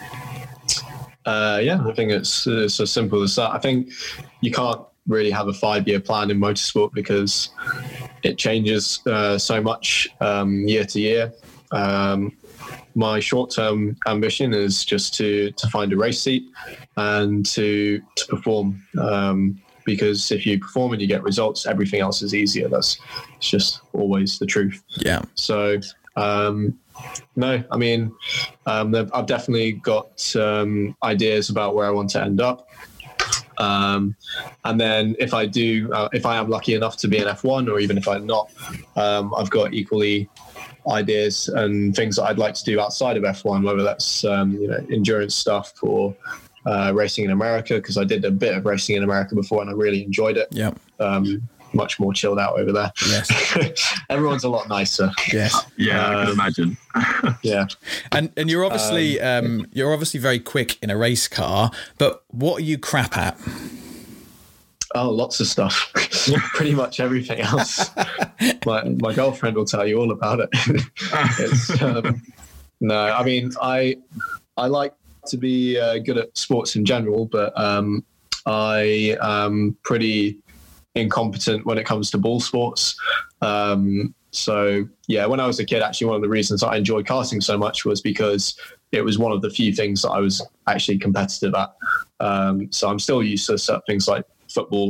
Uh, yeah, I think it's it's as simple as that. I think you can't really have a five-year plan in motorsport, because it changes uh, so much um, year to year. Um, my short-term ambition is just to to find a race seat and to to perform. Um, because if you perform and you get results, everything else is easier. That's it's just always the truth. Yeah. So. Um, No, I mean, um, I've definitely got um, ideas about where I want to end up. Um, and then if I do, uh, if I am lucky enough to be in F one, or even if I'm not, um, I've got equally ideas and things that I'd like to do outside of F one, whether that's, um, you know, endurance stuff or uh, racing in America, because I did a bit of racing in America before and I really enjoyed it. Yeah. Um, much more chilled out over there. Yes. Everyone's a lot nicer. Yes. yeah, I can Um, imagine. Yeah. And and you're obviously um, you're obviously very quick in a race car, but what are you crap at? Oh, lots of stuff. Pretty much everything else. my my girlfriend will tell you all about it. it's, um, no, I mean, I I like to be uh, good at sports in general, but um, I am pretty incompetent when it comes to ball sports. Um, so yeah, when I was a kid, actually one of the reasons I enjoyed karting so much was because it was one of the few things that I was actually competitive at. Um, so I'm still used to certain things like football,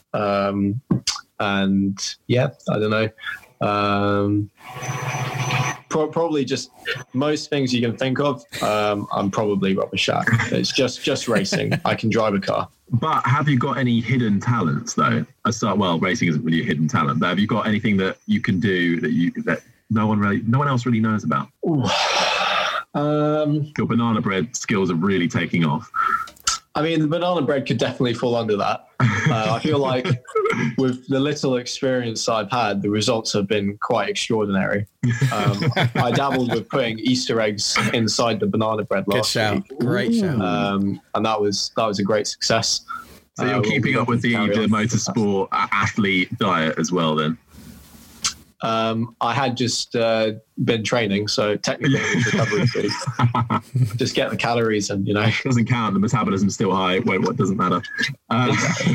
Um, and yeah, I don't know. Um, pro- probably just most things you can think of. Um, I'm probably rubbish at. It's just just racing. I can drive a car. But have you got any hidden talents though? I start well, racing isn't really a hidden talent, but have you got anything that you can do that you that no one really, no one else really knows about? Ooh. Um, Your banana bread skills are really taking off. I mean, the banana bread could definitely fall under that. Uh, I feel like with the little experience I've had, the results have been quite extraordinary. Um, I dabbled with putting Easter eggs inside the banana bread last Good shout. week. Great shout. Um, and that was that was a great success. So you're uh, keeping we'll, up with the, the motorsport athlete diet as well then? Um, I had just uh, been training, so technically it's recovery food. Just get the calories and, you know. Doesn't count. The metabolism's still high. Wait, what doesn't matter. Uh,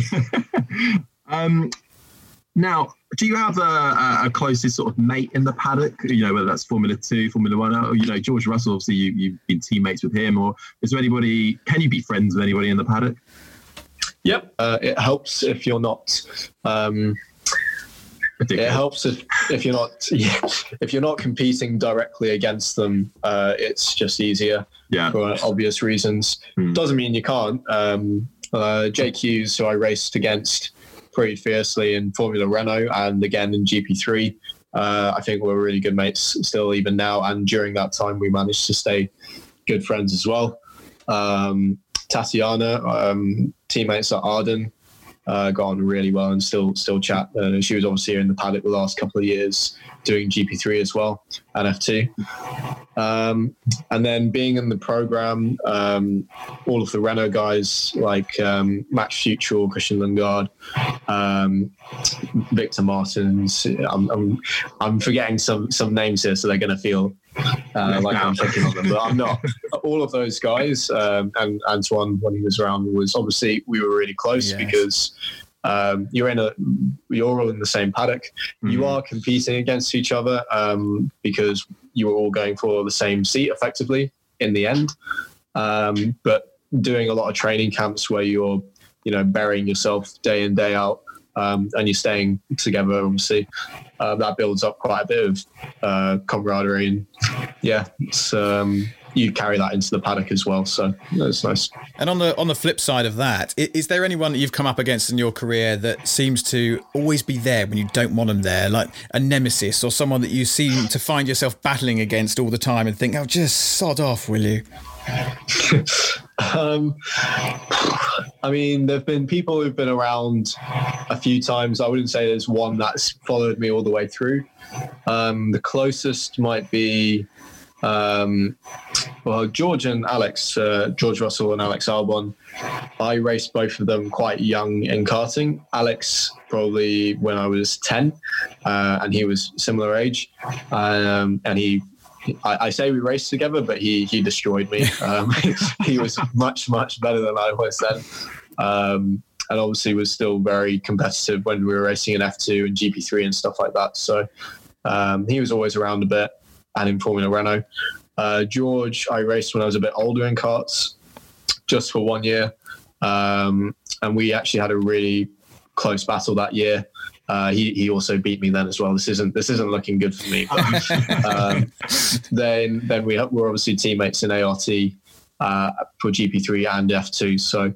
um, now, do you have a, a closest sort of mate in the paddock? You know, whether that's Formula Two, Formula One, or, you know, George Russell, obviously you, you've been teammates with him, or is there anybody, can you be friends with anybody in the paddock? Yep. Uh, it helps if you're not... Um, It helps if, if you're not yeah, if you're not competing directly against them. Uh, it's just easier yeah. for obvious reasons. Hmm. Doesn't mean you can't. Um, uh, Jake Hughes, who I raced against pretty fiercely in Formula Renault and again in G P three, uh, I think we're really good mates still even now. And during that time, we managed to stay good friends as well. Um, Tatiana, um, teammates at Arden. Uh, got on really well and still still chat. Uh, she was obviously here in the paddock the last couple of years doing G P three as well and F two. Um, and then being in the program, um, all of the Renault guys like um, Max Futrell, Christian Lundgaard, um, Victor Martins. I'm, I'm I'm forgetting some some names here, so they're going to feel uh, like I'm picking on them, but I'm not. All of those guys um, and Antoine, when he was around, was obviously we were really close yes. because um, you're in a you're all in the same paddock. Mm-hmm. You are competing against each other um, because you were all going for the same seat effectively in the end. Um, but doing a lot of training camps where you're you know burying yourself day in day out. Um, and you're staying together, obviously, uh, that builds up quite a bit of uh, camaraderie. And yeah, it's, um, you carry that into the paddock as well. So that's nice. And on the on the flip side of that, is there anyone that you've come up against in your career that seems to always be there when you don't want them there, like a nemesis or someone that you seem to find yourself battling against all the time and think, oh, just sod off, will you? um, I mean, there've been people who've been around a few times. I wouldn't say there's one that's followed me all the way through. Um, the closest might be, um, well, George and Alex, uh, George Russell and Alex Albon. I raced both of them quite young in karting. Alex probably when I was ten, uh, and he was similar age, um, and he. I, I say we raced together, but he he destroyed me. Um, he was much, much better than I was then. Um, and obviously was still very competitive when we were racing in F two and G P three and stuff like that. So um, he was always around a bit and in Formula Renault. Uh, George, I raced when I was a bit older in karts, just for one year. Um, and we actually had a really close battle that year. Uh, he he also beat me then as well. This isn't this isn't looking good for me. But, um, then then we were obviously teammates in A R T uh, for G P three and F two. So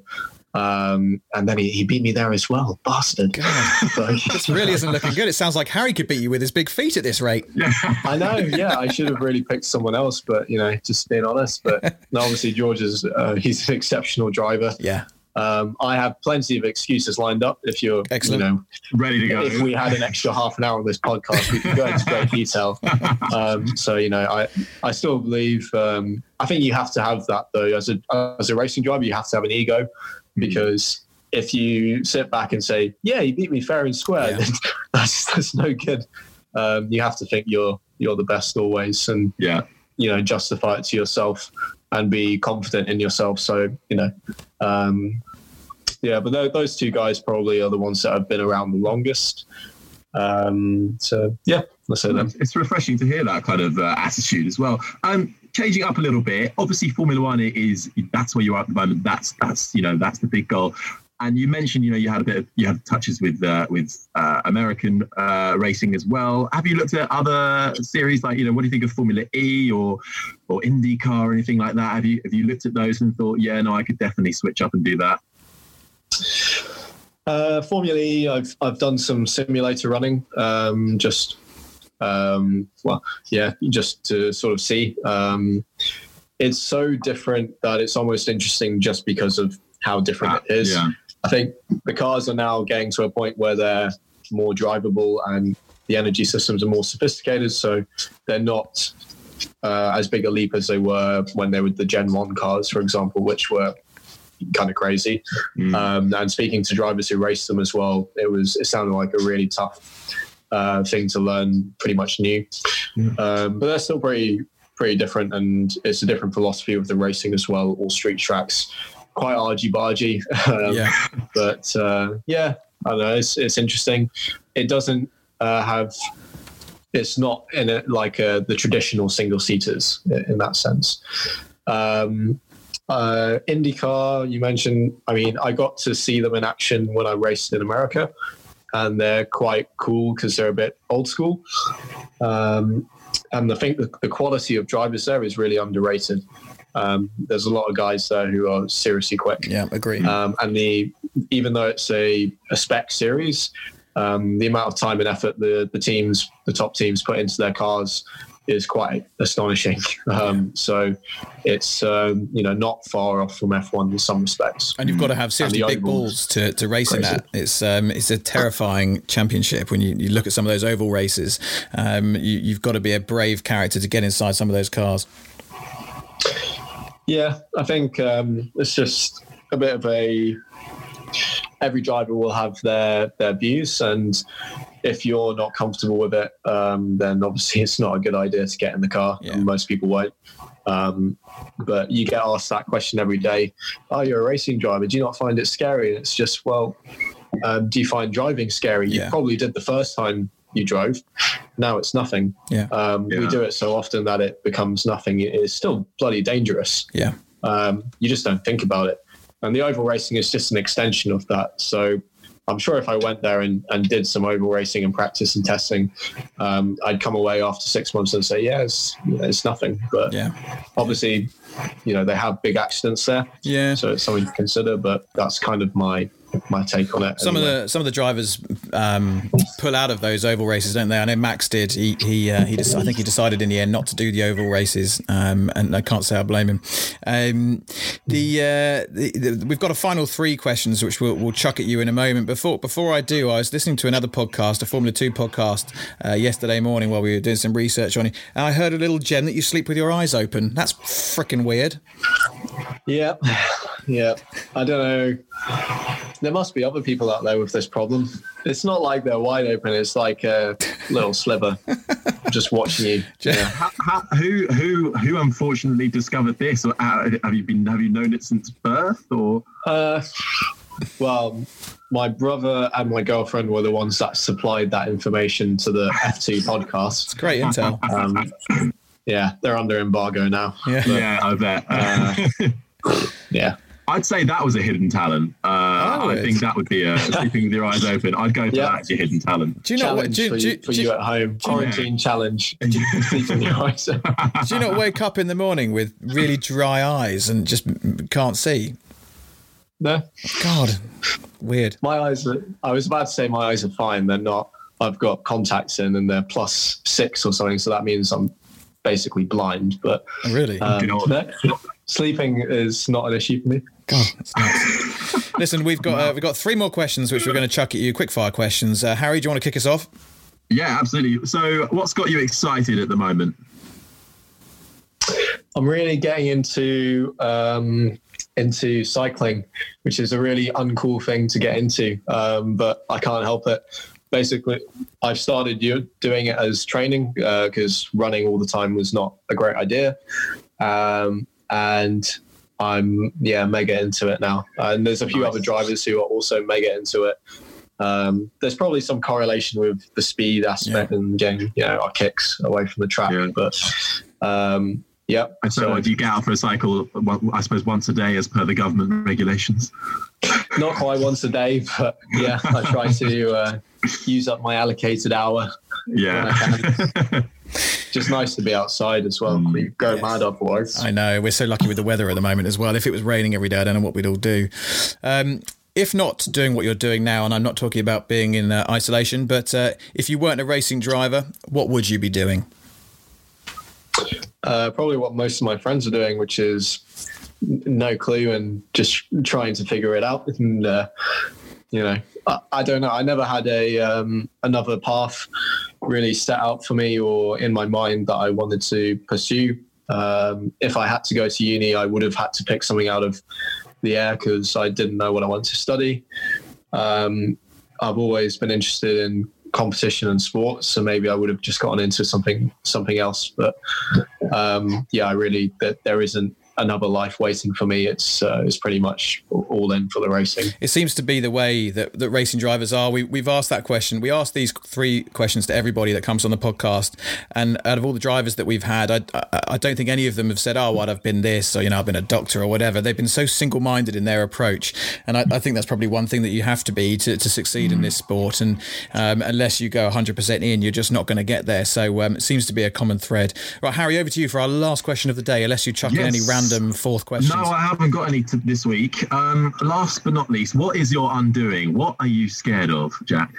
um, and then he, he beat me there as well, bastard. So, this really isn't looking good. It sounds like Harry could beat you with his big feet at this rate. I know. Yeah, I should have really picked someone else, but you know, just being honest. But no, obviously George is uh, he's an exceptional driver. Yeah. Um, I have plenty of excuses lined up. If you're, Excellent. you know, ready to go. If we had an extra half an hour on this podcast, we could go into great detail. Um, so, you know, I, I still believe. Um, I think you have to have that though. As a as a racing driver, you have to have an ego, because if you sit back and say, "Yeah, he beat me fair and square," yeah. then that's that's no good. Um, you have to think you're you're the best always, and yeah, you know, justify it to yourself and be confident in yourself. So, you know, um, yeah, but th- those two guys probably are the ones that have been around the longest. Um, so, yeah, let's say that. It's refreshing to hear that kind of uh, attitude as well. Um, changing up a little bit, obviously Formula One is, that's where you are at the moment. That's, that's you know, that's the big goal. and you mentioned, you know, you had a bit of, you had touches with uh, with uh, American uh, racing as well. Have you looked at other series like, you know, what do you think of Formula E or or IndyCar or anything like that? Have you have you looked at those and thought, yeah, no, I could definitely switch up and do that? Uh, Formula E, I've I've done some simulator running, um, just um, well, yeah, just to sort of see. Um, it's so different that it's almost interesting just because of how different uh, it is. Yeah. I think the cars are now getting to a point where they're more drivable and the energy systems are more sophisticated, so they're not uh, as big a leap as they were when they were the Gen one cars, for example, which were kind of crazy. Mm. Um, and speaking to drivers who raced them as well, it was it sounded like a really tough uh, thing to learn, pretty much new. Mm. Um, but they're still pretty pretty different, and it's a different philosophy of the racing as well. All street tracks, quite argy-bargy. um, yeah. But uh, yeah, I don't know. It's it's interesting. It doesn't uh, have. It's not in it like uh, the traditional single seaters in that sense. Um, Uh, IndyCar, you mentioned, I mean, I got to see them in action when I raced in America, and they're quite cool because they're a bit old school. Um, and I think the, the quality of drivers there is really underrated. Um, there's a lot of guys there who are seriously quick. Yeah, agree. Um, and the even though it's a, a spec series, um, the amount of time and effort the, the teams, the top teams put into their cars is quite astonishing. Um, so it's, um, you know, not far off from F one in some respects. And you've got to have seriously big balls to, to race in that. It's um, it's a terrifying championship. When you, you look at some of those oval races, um, you, you've got to be a brave character to get inside some of those cars. Yeah, I think um, it's just a bit of a... Every driver will have their, their views, and if you're not comfortable with it, um, then obviously it's not a good idea to get in the car. Yeah. And most people won't. Um, but you get asked that question every day. Oh, you're a racing driver. Do you not find it scary? And it's just, well, um, do you find driving scary? Yeah. You probably did the first time you drove. Now it's nothing. Yeah. Um, yeah. We do it so often that it becomes nothing. It is still bloody dangerous. Yeah. Um, you just don't think about it. And the oval racing is just an extension of that. So I'm sure if I went there and, and did some oval racing and practice and testing, um, I'd come away after six months and say, yeah, it's, it's nothing. But yeah. obviously, you know, they have big accidents there. Yeah. So it's something to consider, but that's kind of my my take on it. Some anyway. of the some of the drivers um, pull out of those oval races, don't they? I know Max did. He he uh, he. Just, I think he decided in the end not to do the oval races, um, and I can't say I blame him. Um, the, uh, the, the we've got a final three questions which we'll, we'll chuck at you in a moment. Before before I do, I was listening to another podcast, a Formula Two podcast, uh, yesterday morning while we were doing some research on it, and I heard a little gem that you sleep with your eyes open. That's freaking weird. Yeah, yeah. I don't know. There must be other people out there with this problem. It's not like they're wide open. It's like a little sliver just watching you. Yeah. How, how, who, who, who unfortunately discovered this? Or have you been? Have you known it since birth? Or uh, well, my brother and my girlfriend were the ones that supplied that information to the F two podcast. It's great intel. Um, yeah, they're under embargo now. Yeah, but, yeah, I bet. Uh, yeah. I'd say that was a hidden talent. Uh, oh, I think that would be a sleeping with your eyes open. I'd go for yeah. that as your hidden talent. Do you know what? Do, for, do, you, for do, you at home, quarantine yeah. challenge. Sleeping your eyes open. Do you not wake up in the morning with really dry eyes and just can't see? No. God, weird. My eyes are, I was about to say my eyes are fine. They're not. I've got contacts in and they're plus six or something. So that means I'm basically blind. But oh, really? Um, no, sleeping is not an issue for me. God, that's nuts. Listen, we've got uh, we've got three more questions which we're going to chuck at you. Quick fire questions. Uh, Harry, do you want to kick us off? Yeah, absolutely. So, what's got you excited at the moment? I'm really getting into um, into cycling, which is a really uncool thing to get into, um, but I can't help it. Basically, I've started doing it as training because uh, running all the time was not a great idea, um, and I'm yeah mega into it now. Uh, and there's a few nice. other drivers who are also mega into it. Um, there's probably some correlation with the speed aspect yeah. and getting you know our kicks away from the track, yeah. but um, yeah. And so, so do you get out for a cycle? Well, I suppose once a day, as per the government regulations. not quite once a day, but yeah, I try to uh, use up my allocated hour. Yeah. When I can. Just nice to be outside as well. Mm, we go yes. mad otherwise. I know. We're so lucky with the weather at the moment as well. If it was raining every day, I don't know what we'd all do. Um, if not doing what you're doing now, and I'm not talking about being in uh, isolation, but uh, if you weren't a racing driver, what would you be doing? Uh, probably what most of my friends are doing, which is no clue and just trying to figure it out. And, uh, you know, I, I don't know. I never had a um, another path really set out for me or in my mind that I wanted to pursue. Um, if I had to go to uni, I would have had to pick something out of the air because I didn't know what I wanted to study. Um, I've always been interested in competition and sports, so maybe I would have just gotten into something something else. But um, yeah, I really that there isn't another life waiting for me. It's uh, it's pretty much all in for the racing. It seems to be the way that, that racing drivers are. We, we've asked that question. We asked these three questions to everybody that comes on the podcast, and out of all the drivers that we've had, I, I, I don't think any of them have said, oh, well, I've been this, or, you know, I've been a doctor or whatever. They've been so single-minded in their approach, and I, I think that's probably one thing that you have to be to, to succeed mm. in this sport, and um, unless you go one hundred percent in, you're just not going to get there. So um, it seems to be a common thread. Right, Harry, over to you for our last question of the day, unless you chuck yes. in any random fourth questions. No, I haven't got any to this week. Um, last but not least, what is your undoing? What are you scared of, Jack?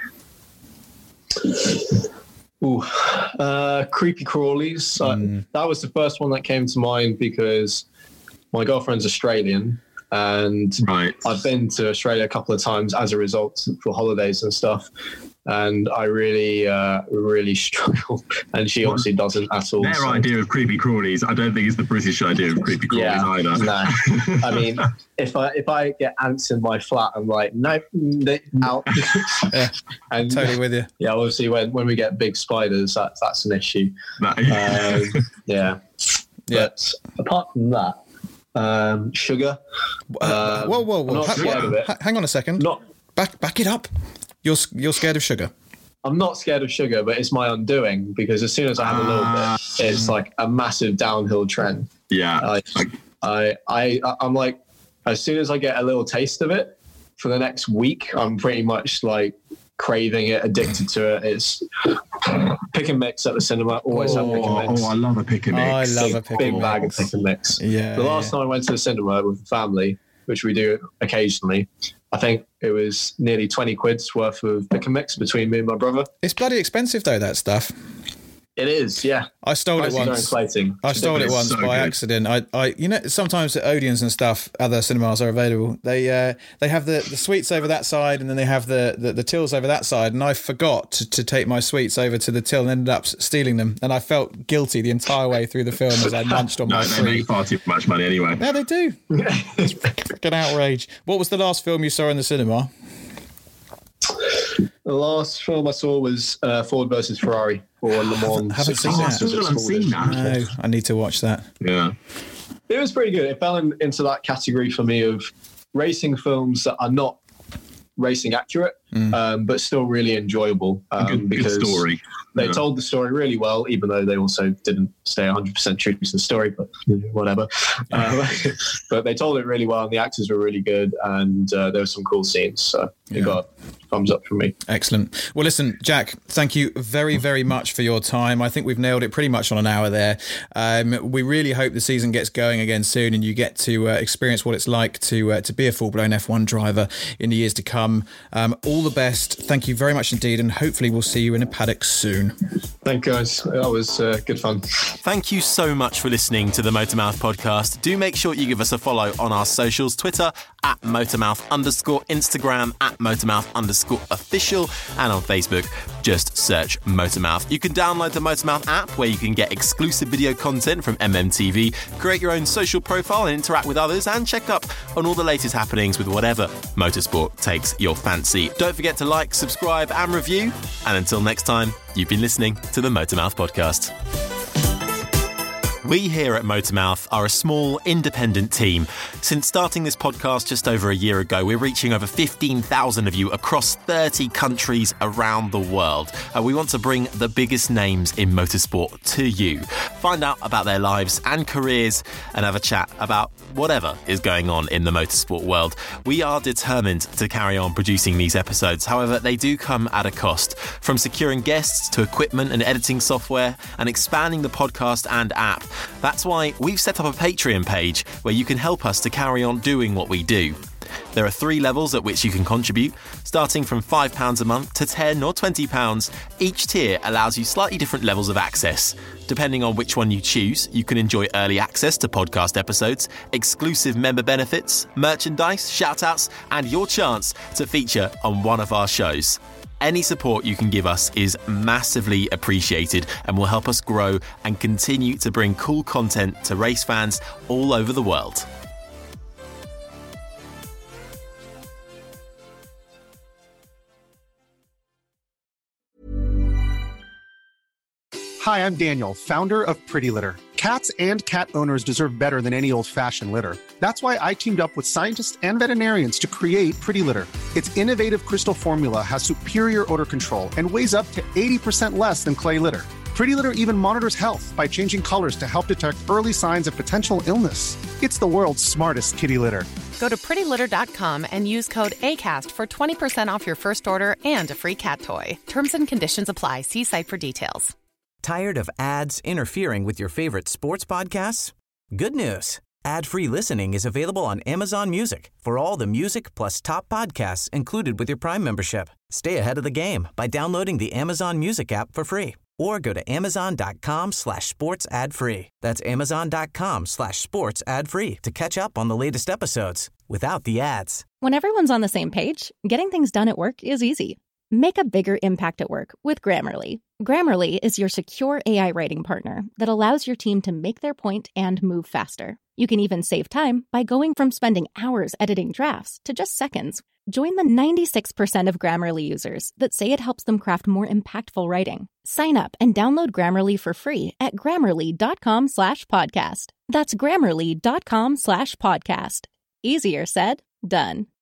Ooh, uh, creepy crawlies. Mm. Uh, that was the first one that came to mind because my girlfriend's Australian, and right. I've been to Australia a couple of times as a result for holidays and stuff. And I really, uh, really struggle. And she well, obviously doesn't at all. Their so. idea of creepy crawlies, I don't think it's the British idea of creepy crawlies yeah, either. No, I mean, if I if I get ants in my flat, I'm like, nope, they out. Yeah, and totally with you. Yeah, obviously when, when we get big spiders, that, that's an issue. That, yeah. Um, yeah. yeah. But apart from that, um, sugar. Uh, um, whoa, whoa, whoa! Not Ha- scared of it. Hang on a second. Not back, back it up. You're you're scared of sugar? I'm not scared of sugar, but it's my undoing because as soon as I have a little uh, bit, it's like a massive downhill trend. Yeah. I, I, I, I'm like, as soon as I get a little taste of it for the next week, I'm pretty much like craving it, addicted to it. It's pick and mix at the cinema. Always oh, have pick and mix. Oh, I love a pick and mix. Oh, I love big, a pick big and mix. bag of pick and mix. Yeah. The last yeah. time I went to the cinema with the family, which we do occasionally, I think it was nearly twenty quid's worth of pick and mix between me and my brother. It's bloody expensive though, that stuff. It is, yeah. I stole Prices it once. inflating. I stole it once so by good. accident. I, I, you know, sometimes at Odeon's and stuff, other cinemas are available. They, uh, they have the, the sweets over that side, and then they have the, the, the tills over that side. And I forgot to, to take my sweets over to the till and ended up stealing them. And I felt guilty the entire way through the film as I munched on no, my they free. make far too much money anyway. Yeah, they do. It's freaking outrage. What was the last film you saw in the cinema? The last film I saw was uh, Ford versus Ferrari or Le Mans. Haven't seen Oh, I that. still haven't seen that. No, I need to watch that. Yeah. It was pretty good. It fell in, into that category for me of racing films that are not racing accurate, mm. um, but still really enjoyable um, good, because good story. they yeah. told the story really well, even though they also didn't stay one hundred percent true to the story, but whatever. Uh, but they told it really well, and the actors were really good, and uh, there were some cool scenes. So it Yeah. got thumbs up from me. Excellent. Well, listen, Jack, thank you very, very much for your time. I think we've nailed it pretty much on an hour there. Um, we really hope the season gets going again soon and you get to uh, experience what it's like to uh, to be a full-blown F one driver in the years to come. Um, all the best. Thank you very much indeed, and hopefully we'll see you in a paddock soon. Thank you, guys. That was uh, good fun. Thank you so much for listening to the Motormouth podcast. Do make sure you give us a follow on our socials, Twitter at Motormouth underscore, Instagram at Motormouth underscore official, and on Facebook, just search Motormouth. You can download the Motormouth app where you can get exclusive video content from M M T V, create your own social profile and interact with others, and check up on all the latest happenings with whatever motorsport takes your fancy. Don't forget to like, subscribe and review. And until next time, you've been listening to the Motormouth podcast. We here at Motormouth are a small, independent team. Since starting this podcast just over a year ago, we're reaching over fifteen thousand of you across thirty countries around the world. Uh, we want to bring the biggest names in motorsport to you. Find out about their lives and careers and have a chat about whatever is going on in the motorsport world. We are determined to carry on producing these episodes. However, they do come at a cost. From securing guests to equipment and editing software and expanding the podcast and app. That's why we've set up a Patreon page where you can help us to carry on doing what we do. There are three levels at which you can contribute, starting from five pounds a month to ten or twenty pounds. Each tier allows you slightly different levels of access. Depending on which one you choose, you can enjoy early access to podcast episodes, exclusive member benefits, merchandise, shout-outs, and your chance to feature on one of our shows. Any support you can give us is massively appreciated and will help us grow and continue to bring cool content to race fans all over the world. Hi, I'm Daniel, founder of Pretty Litter. Cats and cat owners deserve better than any old-fashioned litter. That's why I teamed up with scientists and veterinarians to create Pretty Litter. Its innovative crystal formula has superior odor control and weighs up to eighty percent less than clay litter. Pretty Litter even monitors health by changing colors to help detect early signs of potential illness. It's the world's smartest kitty litter. Go to pretty litter dot com and use code ACAST for twenty percent off your first order and a free cat toy. Terms and conditions apply. See site for details. Tired of ads interfering with your favorite sports podcasts? Good news. Ad-free listening is available on Amazon Music for all the music plus top podcasts included with your Prime membership. Stay ahead of the game by downloading the Amazon Music app for free or go to amazon.com slash sports ad free. That's amazon.com slash sports ad free to catch up on the latest episodes without the ads. When everyone's on the same page, getting things done at work is easy. Make a bigger impact at work with Grammarly. Grammarly is your secure A I writing partner that allows your team to make their point and move faster. You can even save time by going from spending hours editing drafts to just seconds. Join the ninety-six percent of Grammarly users that say it helps them craft more impactful writing. Sign up and download Grammarly for free at grammarly.com slash podcast. That's grammarly.com slash podcast. Easier said, done.